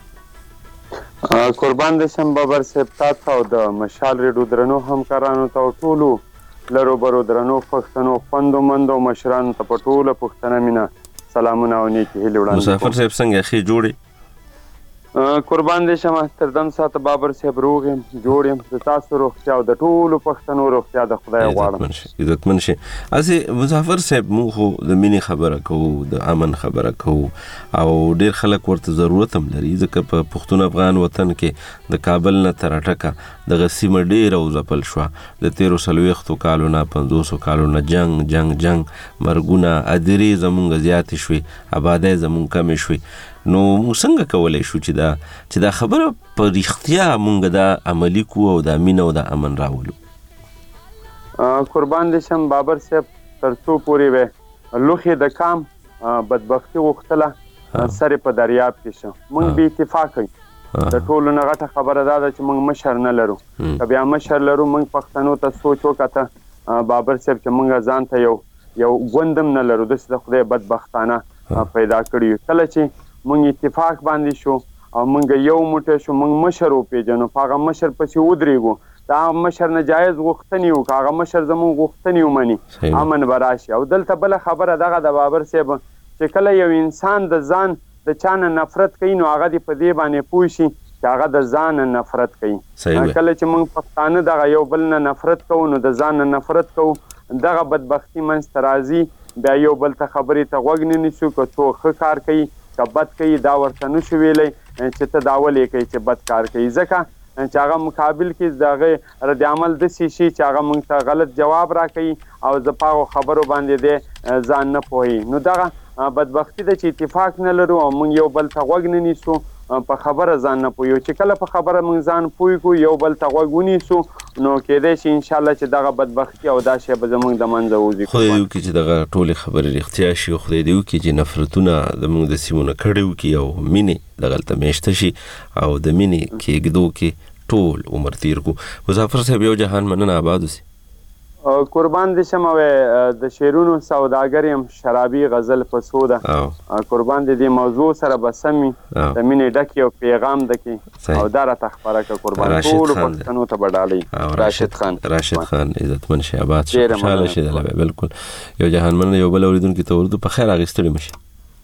[SPEAKER 16] قربان دې شم بابر صاحب تاسو او د مشال ریډیو درنو همکارانو ته ټولو لرو برو درنو پښتنو خوندو مندو مشرانو ته په ټوله پښتنه مینه سلامونه او نیکې هیلې وړاندې.
[SPEAKER 1] مسافر صاحب څنګه ښې جوړې؟
[SPEAKER 16] قربان دې شم تر دم ساته بابر صاحب روغ یم جوړ یم. د تاسو روغتیا او د ټولو پښتنو روغتیا د خدای غواړم.
[SPEAKER 1] عزتمن شي. اسې مسافر صاحب موږ خو د مینې خبره کوو، د امن خبره کوو او ډېر خلک ورته ضرورت هم لري، ځکه په پښتون افغان وطن کې د کابل نه تر اټکه دغه سیمه ډېره وځپل شوه. د تېرو څلوېښتو کالو نه پنځوسو کالو نه جنګ جنګ جنګ مرګونه ادرې زمونږ زیاتې شوې، آبادۍ زمونږ کمې شوې. نو موږ څنګه کولی شو چې دا چې دا خبره په رښتیا موږ دا عملي کړو او دا مینه او دا امن راولو؟
[SPEAKER 16] قربان دې شم بابر صاحب تر څو پورې وې لوښې د کام بدبختي غوښتله سرې په دریاب کې شه. موږ بې اتفاقه یو، د ټولو نه غټه خبره دا ده چې موږ مشر نه لرو. که بیا مشر لرو موږ پښتنو ته سوچ وکړه بابر صاحب چې موږ ځان ته یو یو ګوندم نه لرو، داسې د خدای بدبختانه پیدا کړي یو. کله چې موږ اتفاق باندې شو او موږ یو موټی شو، موږ مشر وپېژنو، په هغه مشر پسې ودرېږو، د هغه مشر نه جایز غوښتنې وکړو، هغه مشر زموږ غوښتنې ومني، امن به راشي. او دلته بله خبره دغه د بابر صاحب چې کله یو انسان د ځان د چا نه نفرت کوي نو هغه دې په دې باندې پوه شي چې هغه د ځان نه نفرت کوي. کله چې موږ پښتانه دغه یو بل نه نفرت کوو نو د ځان نه نفرت کوو، دغه بدبختي منځته راځي. بیا یو بل ته خبرې ته غوږ نه نیسو، که څوک ښه کار کوي که بد کوي دا ورته نشو ویلی چې ته دا ولې کوي چې بد کار کوي، ځکه چې هغه مقابل کې د هغې رد عمل داسې شي چې هغه موږ ته غلط جواب راکوي او زه په هغو خبرو باندې دی ځان نه پوهوي. نو دغه بدبختي ده چې اتفاق نه لرو او موږ یو بل ته غوږ نه نیسو، په خبره ځان نه پوهیو. چې کله په خبره موږ ځان پوه کړو، یو بل ته غوږ ونیسو، نو کېدای شي انشاءالله چې دغه بدبختي او دا شی به زموږ د منځه وځي.
[SPEAKER 1] خدای دې وکړي چې دغه ټولې خبرې رښتیا شي او خدای دې وکړي چې نفرتونه زموږ د سیمو نه کډې وکړي او مینې دغلته میشته شي او د مینې کېږدو کې ټول عمر تیر کړو. مسافر صاحب یو جهان مننه آباد اوسي.
[SPEAKER 16] قربان دې شم او د شعرونو سوداګر یم، شرابي غزل په څو ده. قربان دې دې موضوع سره به سم وي، د مینې ډک یو پیغام دکې او دا راته خپاره کړه. قربان ټولو پښتنو ته به ډالۍ. راشد خان
[SPEAKER 1] راشد خان عزتمن شي، آباد شي، خوشحاله شي. دلته بالکل یو جهان مننه. یو بل اورېدونکي ته ورودو په خیر هغې ستړي مشي.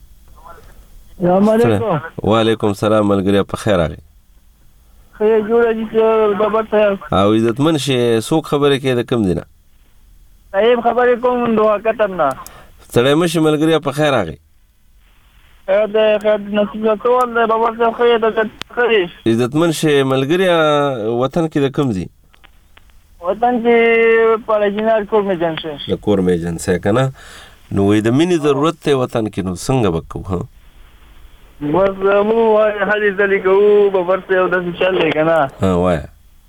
[SPEAKER 17] السلام علیکم.
[SPEAKER 1] وعلیکم السلام ملګري، په خیر هغې
[SPEAKER 17] خیر جوړه دي بابر صاحب
[SPEAKER 1] او عزتمن شي. څوک خبرې کوي د کوم دی نه؟
[SPEAKER 17] صاحب خبرې کوم دوه کتر نه.
[SPEAKER 1] ستړی مشي ملګري، په خیر هغې
[SPEAKER 17] خیر دی، خیر نصیب ټول دی بابر صاحب. خیر د خیر
[SPEAKER 1] عزتمن شي ملګري، وطن کې د کوم ځي؟
[SPEAKER 17] وطن کې پاراجینار کور مې جن شي.
[SPEAKER 1] د کور مې جن سه کنه. نو وې د مینې ضرورت ته وطن کې، نو څنګه وکړو؟ ها
[SPEAKER 17] بس مو هلي ځلې کوو بابر صاحب، داسې چل دی که نه.
[SPEAKER 1] ها وایه.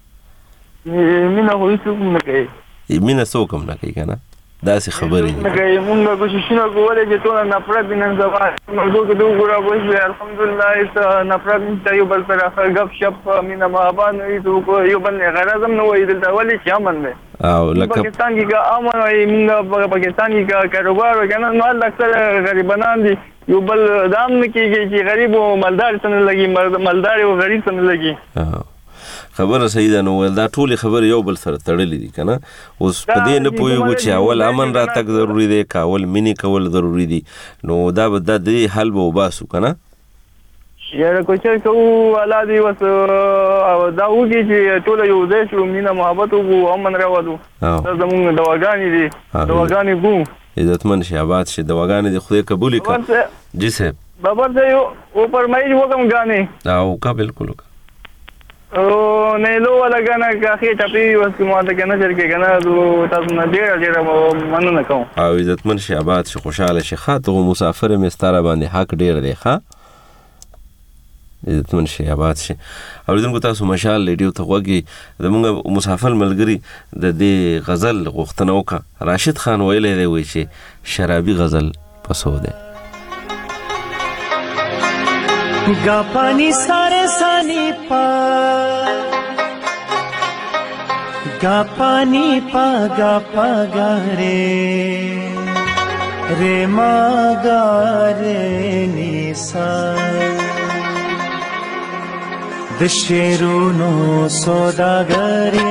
[SPEAKER 17] مینه خو هېڅوک هم نه کوي،
[SPEAKER 1] مینه څوک هم نه کوي که نه، داسې خبرې دي.
[SPEAKER 17] نه کوي. مونږ کوششونه کولی چې ټوله نفرت نن سبا موضوع کې د وګوره اوس الحمدلله نفرت نشته، یو بل سره ښه گپ شپ مینه محبت نه وي، یو بل نه غرض هم نه وایي دلته، ولې چې امن دی.
[SPEAKER 1] او لکه
[SPEAKER 17] پاکستان کې که امن وایي، مونږ پاکستان کې که کاروبار وایي که نه، نو هلته اکثره غریبانان دي، یو بل دا هم نه کېږي چې غریب و مالدار ته نه لګي، مالدار و غریب ته نه لګي.
[SPEAKER 1] خبره صحیح ده. نو دا ټولې خبرې یو بل سره تړلې دي که نه. اوس په دې نه پوهېږو چې اول امن راتګ ضروري دی که اول مینې کول ضروري دي. نو دا به دا دې حل به وباسو که نه.
[SPEAKER 17] یاره کوشش کوو الله دې اوس دا وکړي چې ټوله یو ځای شو، مینه محبت وکړو، امن راولو. دا زموږ دواګانې دي، دواګانې ګو.
[SPEAKER 1] عزتمن شي، آباد شي. دواګانې دې خدای قبول کړه. جی صاحب
[SPEAKER 17] بابر صاحب او فرمایي وکم غانې
[SPEAKER 1] او کا بالکل وکړه
[SPEAKER 17] او نه لو ولا غانا که ټپي وس کومه ده کنه چې کنه تاسو نه ډیر ډیر مننه کوم.
[SPEAKER 1] او عزتمن شي، آباد شي، خوشاله شي. خاطر مسافر مستاره باندې حق ډیر دی. ښا عزتمن شي آباد شي. اوریدونکو تاسو مشال ریډیو ته غوږی زمونږ مسافر ملګري د دې غزل غوښتنه وکړه. راشد خان ویلی دی وایي چې شرابي غزل پسو دی.
[SPEAKER 7] گا پانی سارے سانی پا گا پانی پا گا پا گا رے رے ما گا رے نیسا د شیرونو سوداگرے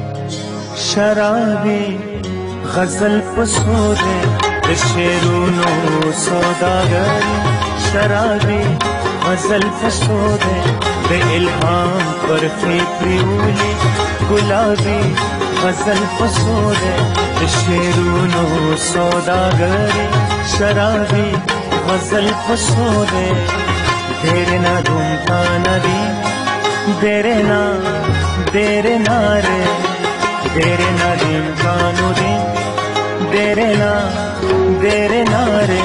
[SPEAKER 7] شرابی غزل پسو دے د شیرونو سوداگرے شرابی غزل پسو دے د الهام پر فکریولی گلابی غزل پسو دے د شیرونو سوداگرے شرابی غزل پسو دے دیرے نا دھومتا ندی دیرے نا دیرے نا رے دیرے نا دیم کانو دیم دیرے نا دیرے نا رے.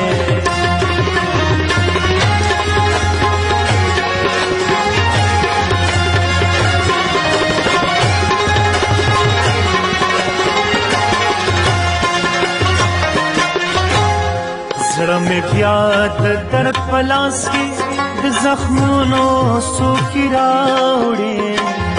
[SPEAKER 7] زړه مې بیا د درد په لاس کې د زخمونو څوکې راوړې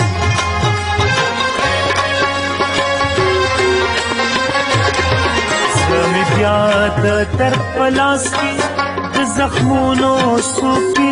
[SPEAKER 7] زړه مې بیا د درد په لاس کې د زخمونو څوکې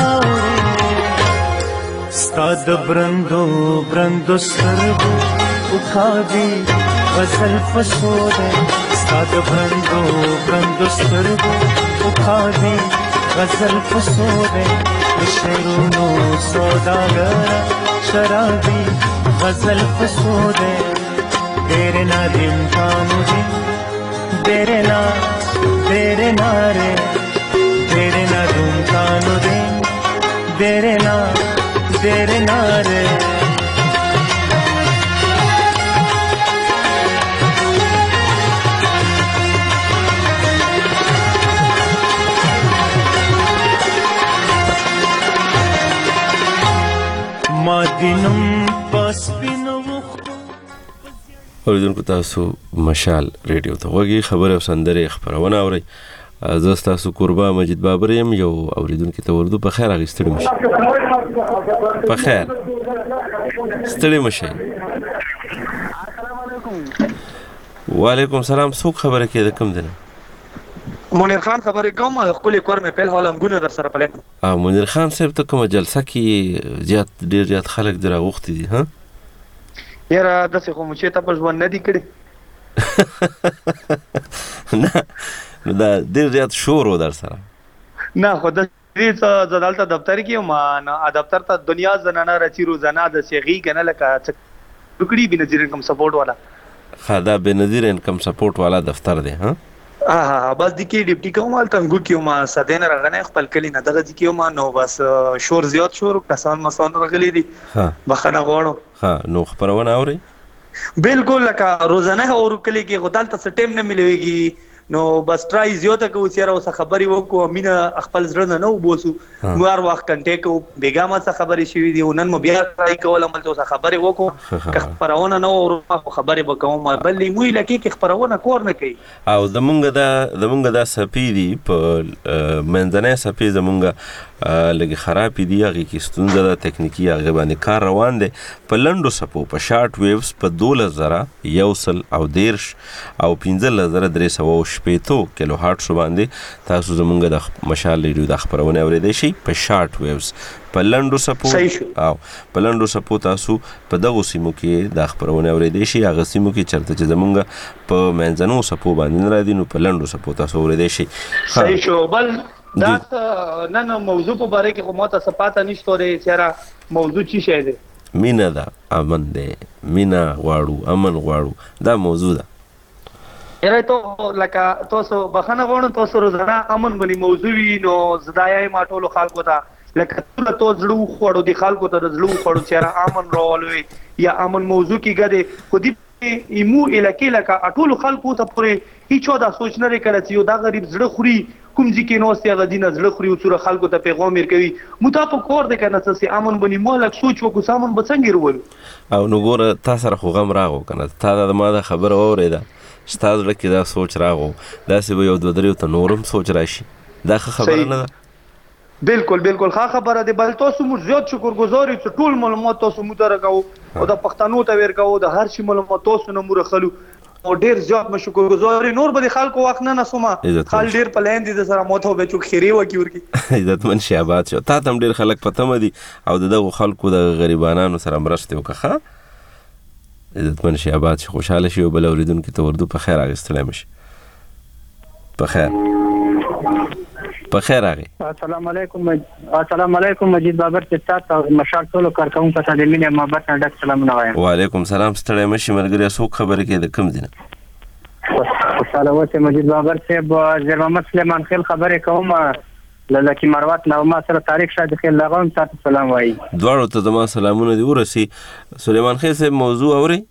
[SPEAKER 7] راوړې ستا د برندو برندو سترګو وکاږي غزل پسو دی ستا د برندو برندو سترګو وکاږي غزل پسو دی د شیرونو سوداګره شرابي غزل پسو دی تیرے نا دیم کانو دی تیرے نا تیرے نا رے تیرے نا دیم کانو دی تیرے نا تیرے نا رے.
[SPEAKER 1] اوریدونکو تاسو مشال ریډیو ته غوږی خبره او سندرې خبرونه اورئ. زه ستاسو قربا مجید بابر یم. یو اوریدونکو ته وردو په خیر اغوستړي مشه په خیر ستړي مشه. وعلیکم سلام. څوک خبره کې د کوم دی؟
[SPEAKER 18] منیر خان خبرې کوم. خپل کور مې په حال غونه در سره پلان.
[SPEAKER 1] ا منیر خان صاحب ته کومه جلسه کې زیات ډیر زیات خلک دراغوختي دي ها؟
[SPEAKER 18] یاره داسې خو مو چې ته په ژوند نه دي کړي.
[SPEAKER 1] نه نو دا ډېر زیات شور و در سره.
[SPEAKER 18] نه خو د دې څه زه دلته دفتر کې یم نو دفتر ته دنیا زنانه رچي روزانه د صیغې که نه لکه ټوکړي بېنظیر انکم سپورټ والا.
[SPEAKER 1] ښه دا بېنظیر انکم سپورټ والا دفتر دی ها؟
[SPEAKER 18] ها بس د کې ډیپټي کوم هلته انګو کې یم سدی نه راغلی خپل کلي نه دغه ځای کې یم نو بس شور زیات شور کسان مسان راغلي دي بخښنه غواړم.
[SPEAKER 1] ها نو خبرونه اورئ؟
[SPEAKER 18] بالکل لکه روزانه اورو کلي کې خو دلته څه ټایم نه ملېږي نو بس ټرای زیاته کوو چې یاره اوسه خبرې وکړو مینه خپل زړه نه نه وبوسو موږ هر وخت کنټیکټ کوو بېګا ما څه خبرې شوي دي نن مو بیا ټرای کول هملته اوسه خبرې وکړو که خپرونه نه اورو خو خبرې به کوم بل لیمو علاقې کې خپرونه کور نه کوي.
[SPEAKER 1] او زمونږ دا زمونږ دا څپې دي په منځنۍ څپې زمونږ لږې خرابې دي هغې کې ستونزه ده تکنیکي هغې باندې کار روان دی په لنډو څپو په شارټ ویوز په دولس زره یو سل او دېرش او پنځلس زره درې سوه او شپېتو کیلو هارټسو باندې تاسو زمونږ د مشال ریډیو دا خپرونه اورېدی شئ په شارټ ویوز په لنډو څپو او په لنډو څپو تاسو په دغو سیمو کې دا خپرونه اورېدی شئ هغه سیمو کې چېرته چې زمونږ په منځنو څپو باندې نه راځي نو په لنډو څپو تاسو اورېدی شئ.
[SPEAKER 18] صحیح شو. بل دا نن موضوع په باره کې خو ما ته څه پاته نشته ورې چې یاره موضوع څه شی دی؟
[SPEAKER 1] مینه ده امن دی مینه غواړو امن غواړو دا موضوع ده.
[SPEAKER 18] یاره تو لکه تاسو بخښنه غواړم تاسو روزانه امن باندې موضوع وي نو زه دا یم ما ټولو خلکو ته لکه ټوله تو زړه وخوړو دې خلکو ته د زړه وخوړو چې یاره امن راولوي یا امن موضوع کې ګډې خو دې ایمو علاقې لکه ټولو خلکو ته پورې هیڅ دا سوچ نه لري کله چې یو دا غریب زړه خوري کوم ځکه نو ستیا غدینه زړه خوري او سره خلکو ته پیغام ورکوي مو ته په کور د کنه چې امن بني مالک سوچ وکړو سامون به څنګه ورول
[SPEAKER 1] او نو ګوره تاسو سره خو غم راغو کنه تا دا ما دا خبر اوریدا ستاسو لکه دا سوچ راغو دا سی به یو دوه دریو ته نورم سوچ راشي دا خبره نه ده
[SPEAKER 18] بالکل بالکل ښه خبره ده بل تاسو مو زیات شکرګزار یو ټول معلومات تاسو مو درکاو او د پښتنو ته ورکاو د هر شي معلومات تاسو نه مور خلو او ډیر زیات مو شکرګزار نور به خلکو وخت نه نسوما خال ډیر پلان دي د سره موته به چوک خيري وکی ورکی
[SPEAKER 1] عزتمن شهبات شو تا تم ډیر خلک پته مدي او دغه خلکو د غریبانو سره مرسته وکړه عزتمن شهبات خوشاله شي او بل اوریدونکو ته وردو په خیر اغستلای مش په خیر په خیر راغی
[SPEAKER 19] السلام علیکم السلام علیکم مجید بابر چې تاسو مشال ټولو کارکونکو ته د مینې محبت نه ډک سلامونه وایم
[SPEAKER 1] وعلیکم سلام ستړی مشي ملګری څوک خبرې کې د کم دینه
[SPEAKER 19] خوشاله اوسئ مجید بابر صاحب زیر محمد سلیمان خیل خبرې کوم لکه مروت نو ما سره تاریخ شاد خیل لغون تاسو سلام وایي
[SPEAKER 1] دواړو ته زما سلامونه دی ورسي سلیمان خیل صاحب موضوع اوري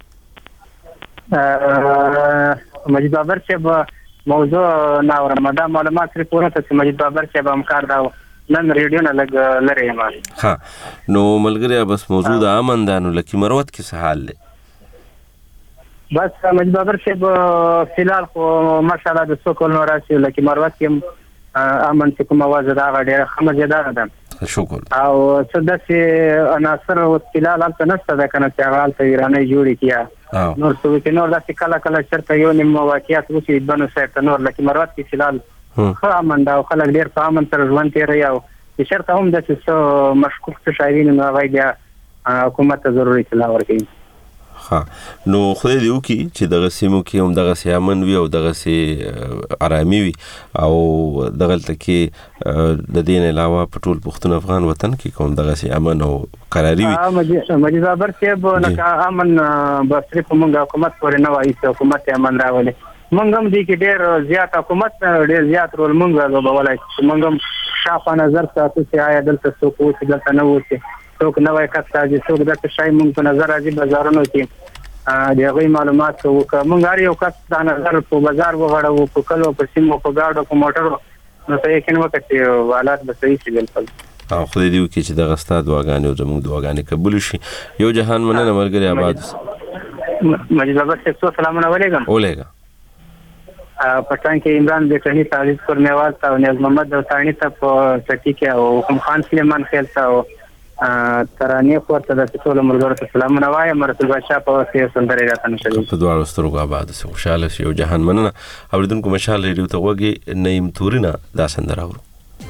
[SPEAKER 19] مجید بابر صاحب موضوع ناورم دا معلومات سره پوره ته مجید بابر صاحب هم کار دا نن ریډیو نه لګ لري ما
[SPEAKER 1] ها نو ملګری بس موضوع د امن دانو لکه مروت کې څه حال دی
[SPEAKER 19] بس مجید بابر صاحب فلحال خو ماشاءالله د سکول نو راشي لکه مروت کې امن چې کوم आवाज دا غډه خمزیدار ده
[SPEAKER 1] شکر
[SPEAKER 19] او څه داسې عناصر او فلحال هم نشته دا کنه چې هغه ته ایراني جوړی کیا نور څه کې نور داسې کله کله چرته یو نیم واقعیت وشي بنو سره نور لکه مروت کې فلحال خو امن دا خلک ډیر په امن سره ژوند تیری او چرته هم د څه مشکوک څه شایرین نو غوي بیا حکومت ته ضروري تلا ورکړي
[SPEAKER 1] ها نو خدای دې وکي چې دغه سیمو کې هم دغه سیامن وي او دغه سي آرامي وي او دغه تکي د دین علاوه په ټول پښتون افغان وطن کې کوم دغه سي امن او قراري وي
[SPEAKER 19] مجید بابر صاحب لکه امن بس صرف موږ حکومت پورې نه وایي چې حکومت امن راولي موږ هم دې کې ډېر زیات حکومت ډېر زیات رول موږ غوولای موږ هم شاف نظر ساتو چې آیا دلته څوک اوسي دلته نه اوسي څوک نوای کس راځي څوک دلته شای موږ په نظر راځي بازارونو کې د هغوی معلومات وکړو موږ هر یو کس دا نظر په بازار وغړو په کلو په سیمو په ګاډو په موټرو نو ته یې کنه وکړه چې حالات به صحیح شي بالکل
[SPEAKER 1] او خدای دې وکړي چې دغه ستاد دعاګانې او زموږ دعاګانې قبول شي یو جهان مننه ملګری آباد
[SPEAKER 19] مجید بابا صاحب سلامونه علیکم
[SPEAKER 1] وعلیکم
[SPEAKER 19] پټان کې عمران بیٹنی تعریف کورنیوال تا او نیاز محمد دوتانی ته په چټی کې او حکم خان سلیمان خیل تا او ترانه خورته د ټول مرګرو ته سلامونه وایم رسول بادشاہ په واسطه سندري راته نشي
[SPEAKER 1] په دواړو سترګو آباد سه خوشاله شي او جهان مننه اوریدونکو مشال ریډیو ته وګي نیم تورینه دا سندره اورو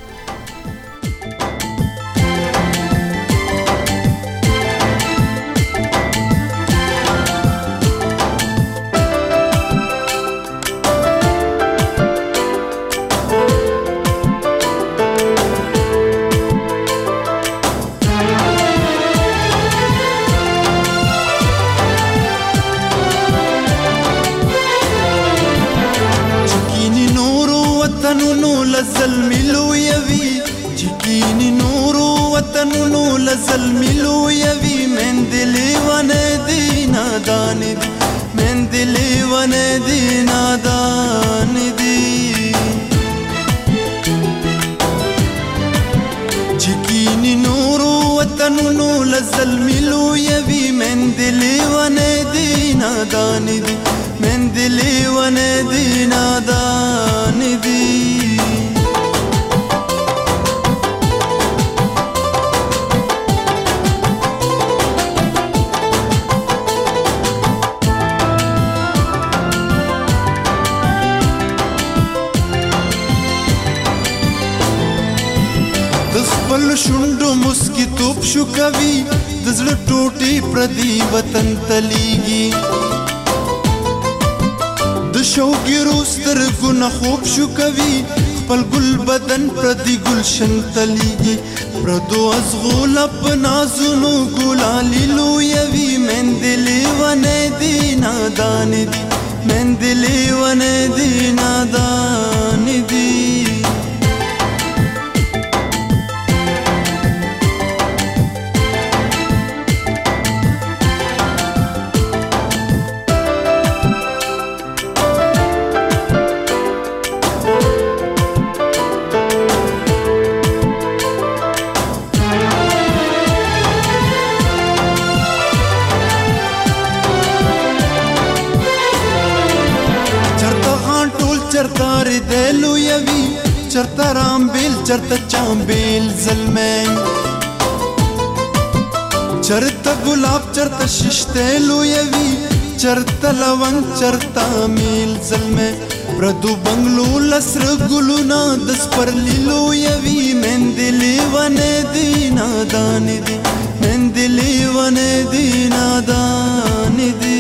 [SPEAKER 20] لزلمی لویوی چکینی نورو وطنونو لزلمی لویوی من دلی ونه دی نادان دی من دلی ونه دی نادان دی چکینی نورو وطنونو لزلمی لویوی من دلی ونه دی نادان دی من دلی ونه دی نادان دی خپل شوندو مسکی توپ شو کوي د زړه ټوټي پردي وطن تليږي د شوګيرو سترګو نه خوب شو کوي خپل ګل بدن پردي ګلشن تليږي پردو ازغول په نازونو ګلالي لويوي مندلي ونه دي نادان دي مندلي ونه دي نادان دي دلو یوي چرته رامبیل چرته چامبیل زلمه چرته ګلاب چرته ششتلو یوي چرته لونګ چرته میل زلمه پردو بنگلو لسر ګلونا د سپرلیلو یوي مندلې ونه دی نادان دی مندلې ونه دی نادان دی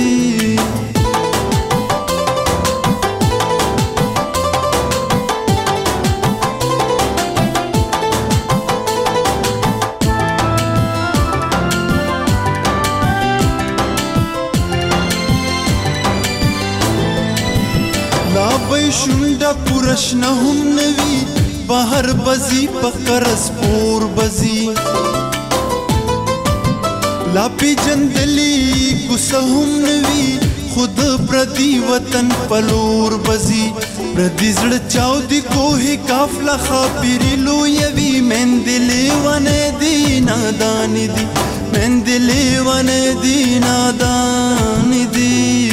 [SPEAKER 20] شونډه پورشنه هم نوي بهر بزي پکرس پور بزي لا پیجندلی کوسه هم نوي خود پردي وطن پلور بزي پردي زړه چاو دي کوه کافلا خاپيري لو يوي مندلي ونه دي نادان دي مندلي ونه دي نادان دي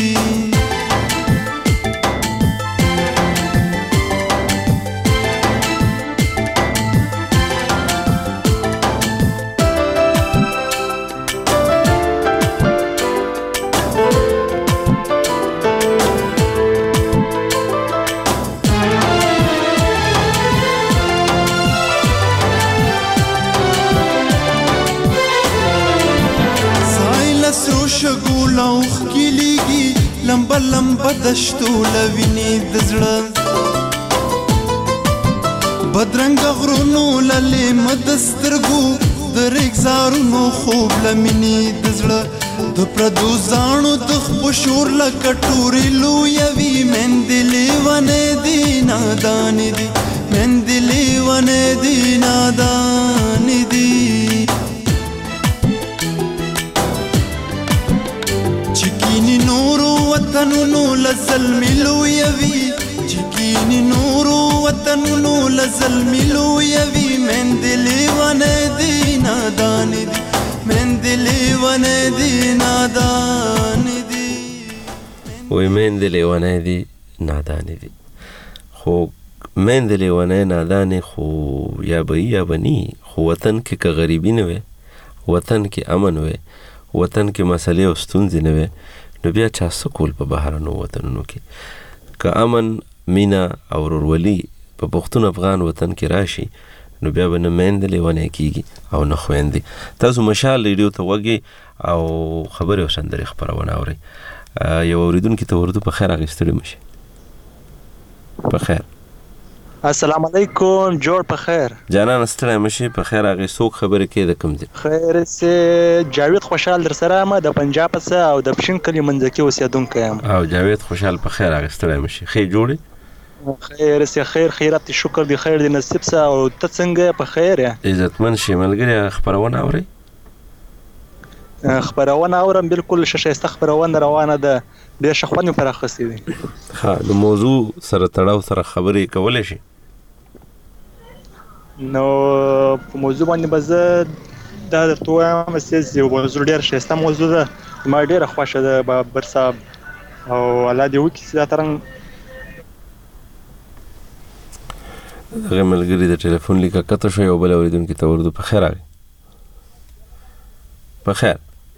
[SPEAKER 20] لوخ کلیږي لمبه لمبه دشتو لویني د زړه بدرنګ غرونو للې مدسترګو د رګزارونو خوب لمني د زړه د پردو ځانو د خبشور لکټوري لو یوي مندلې ونه دی نادان دی مندلې ونه دی نادان دی چکینی نورو وطنونو لزلمی لو یوی چکینی نورو وطنونو لزلمی لو یوی مندلی ونه دی نادان دی مندلی ونه دی نادان دی
[SPEAKER 1] وی مندلی ونه دی نادان دی خو مندلی ونه نادان خو یا بایی یا بنی خو وطن که که غریبی نوی وطن که امن وی وطن کې مسلې او ستونزې نه وي نو بیا چا څه کول په بهرنو وطنونو کې که امن مینه او ورورولي په پښتون افغان وطن کې راشي نو بیا به نه میندې لیونی کېږي او نه خویندې. تاسو مشال ریډیو ته وږي او خبرې او سندرې خپرونه اورئ. یو اورېدونکي ته اردو په خیر اخیستلی مشي. په خیر
[SPEAKER 21] السلام علیکم جوړ په خیر
[SPEAKER 1] جانان ستړی مشي په خیر هغې څوک خبرې کوي د کوم ځای
[SPEAKER 21] خیر سه جاوید خوشحال در سره یم د پنجاب څخه او د پښین کلي منځکي اوسېدونکی یم
[SPEAKER 1] او جاوید خوشحال په خیر هغې ستړی مشي ښې جوړې
[SPEAKER 21] خیر سه خیر خیرات دې شکر دې خیر دې نصیب سه او ته څنګه په خیر یې
[SPEAKER 1] عزتمن شي ملګري خپرونه اورئ
[SPEAKER 21] خپرونه اورم بالکل ښه ښایسته خپرونه روانه ده ډېر ښه خوند مې پر اخیستی دی
[SPEAKER 1] ښه د موضوع سره تړاو سره خبرې کولی شي
[SPEAKER 21] نو په موضوع باندې به زه دا درته ووایم چې یو موضوع ډېره ښایسته موضوع ده زما ډېره خوښه ده بابر صاحب او الله دې وکړي چې دا ترنګ
[SPEAKER 1] دغه ملګري د ټلیفون لیکه کته شو یو بل اورېدونکي ته اردو په خیر راغی په خیر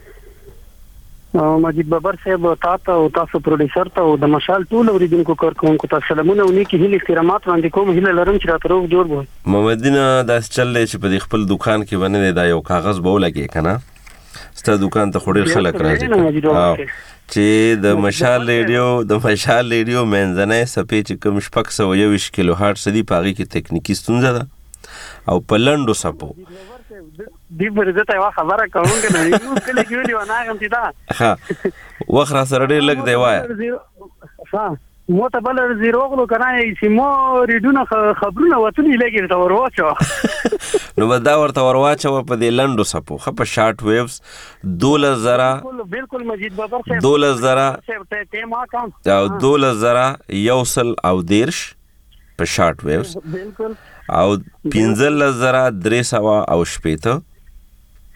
[SPEAKER 19] مجید بابر صاحب تاسو او تاسو پروډوسر ته او د مشال ټول اوریدونکو کارکونکو ته سلامونه او نیکی هیله احترامات وړاندې کوم هیله لرم چې راته روغ جوړ وو
[SPEAKER 1] محمدینه داس چل دی چې په خپل دکان کې باندې دا یو کاغذ به ولګي کنه ستا دکان ته خوري خلک راځي چې د مشال ریډیو د مشال ریډیو منځنۍ صفحې چې کوم شپږ سوه یوویشت کیلو هارټ دی په هغې کې تکنیکي ستونزه ده او په لنډو څپو
[SPEAKER 19] دی پر زه ته یوه خبره کوم که نه یو کلی کې ولي ونه اغم چې دا
[SPEAKER 1] ښه وخت را سره ډېر لږ دی وایه
[SPEAKER 19] ښه مو ته بل ورځې روغلو که نه چې مو ریډونه خبرونه وتلي لږ ورته ور واچوه
[SPEAKER 1] نو به دا ورته ور واچوه په دې لنډو څپو ښه په شارټ ویوز دولس زره
[SPEAKER 19] بالکل مجید بابر صاحب
[SPEAKER 1] دولس زره او دولس زره یو سل او دېرش په شارټ ویوز او پنځلس زره درې سوه او شپېته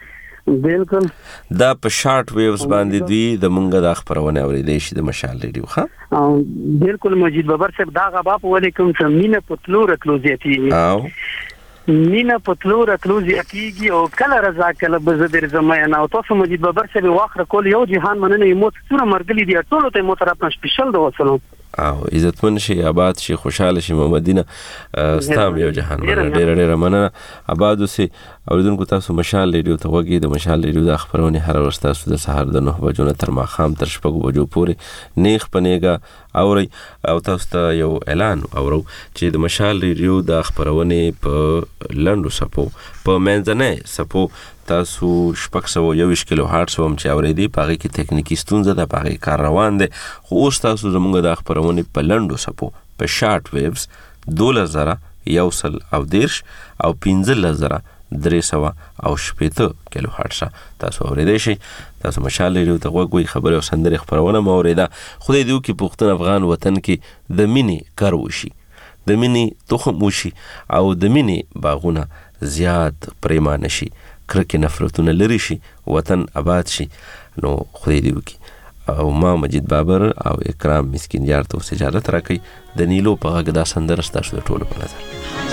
[SPEAKER 9] بالکل
[SPEAKER 1] دا په شارټ ویوز باندې دوی د مونږه د خبرونه اورېدې شي د مشال ریډیو ښه
[SPEAKER 9] بالکل مجید بابر صاحب دا غبا په ولیکم چې مینه پتلو رتلو زیاتیږي
[SPEAKER 1] او
[SPEAKER 9] مینه پتلو رتلو زیاتیږي او کله رضا کله بزدر زمانه او تاسو مجید بابر صاحب واخره کول یو جهان مننه یو موت څونه مرګلی دی ټول ته مو طرف نه سپیشل د وصلو
[SPEAKER 1] او عزتمن شي آباد شي خوشاله شي محمدینه ستام یو جهان مننه ډیر ډیر مننه آباد اوسئ اوریدونکو تاسو مشال ریډیو ته وګورئ د مشال ریډیو د خبرونه هر ورځ تاسو د سهار د نه بجو نه تر ماښام تر شپږ بجو پورې نیخ پنیګا اوري او تاسو ته یو اعلان اورو چې د مشال ریډیو د خبرونه په لندو سپو په منځنۍ سپو تاسو شپږ سوه یوویشت کیلو هارټز هم چې اورېدي په هغې کې تکنیکي ستونزه ده په هغې کار روان دی خو اوس تاسو زموږ د خپرونې په لنډو سپو په شارټ ویوز دولس زره یو سل او دیرش او پنځلس زره درې سوه او شپېته کیلو هارټزه تاسو اورېدی شئ تاسو مشال ریډیو ته غوږ وئ خبرې او سندرې خپرونه مو اورېده خدای دې وکړي پښتون افغان وطن کې د مینې کر وشي د مینې تخم وشي او د مینې باغونه زیات پریمانه شي کرکې نفرتونه لري شي وطن آباد شي نو خدای دې وکړي او ما مجید بابر او اکرام مسکین یار ته اوس اجازت راکوي د نیلو په غږ دا سندره ستاسو د ټولو په نظر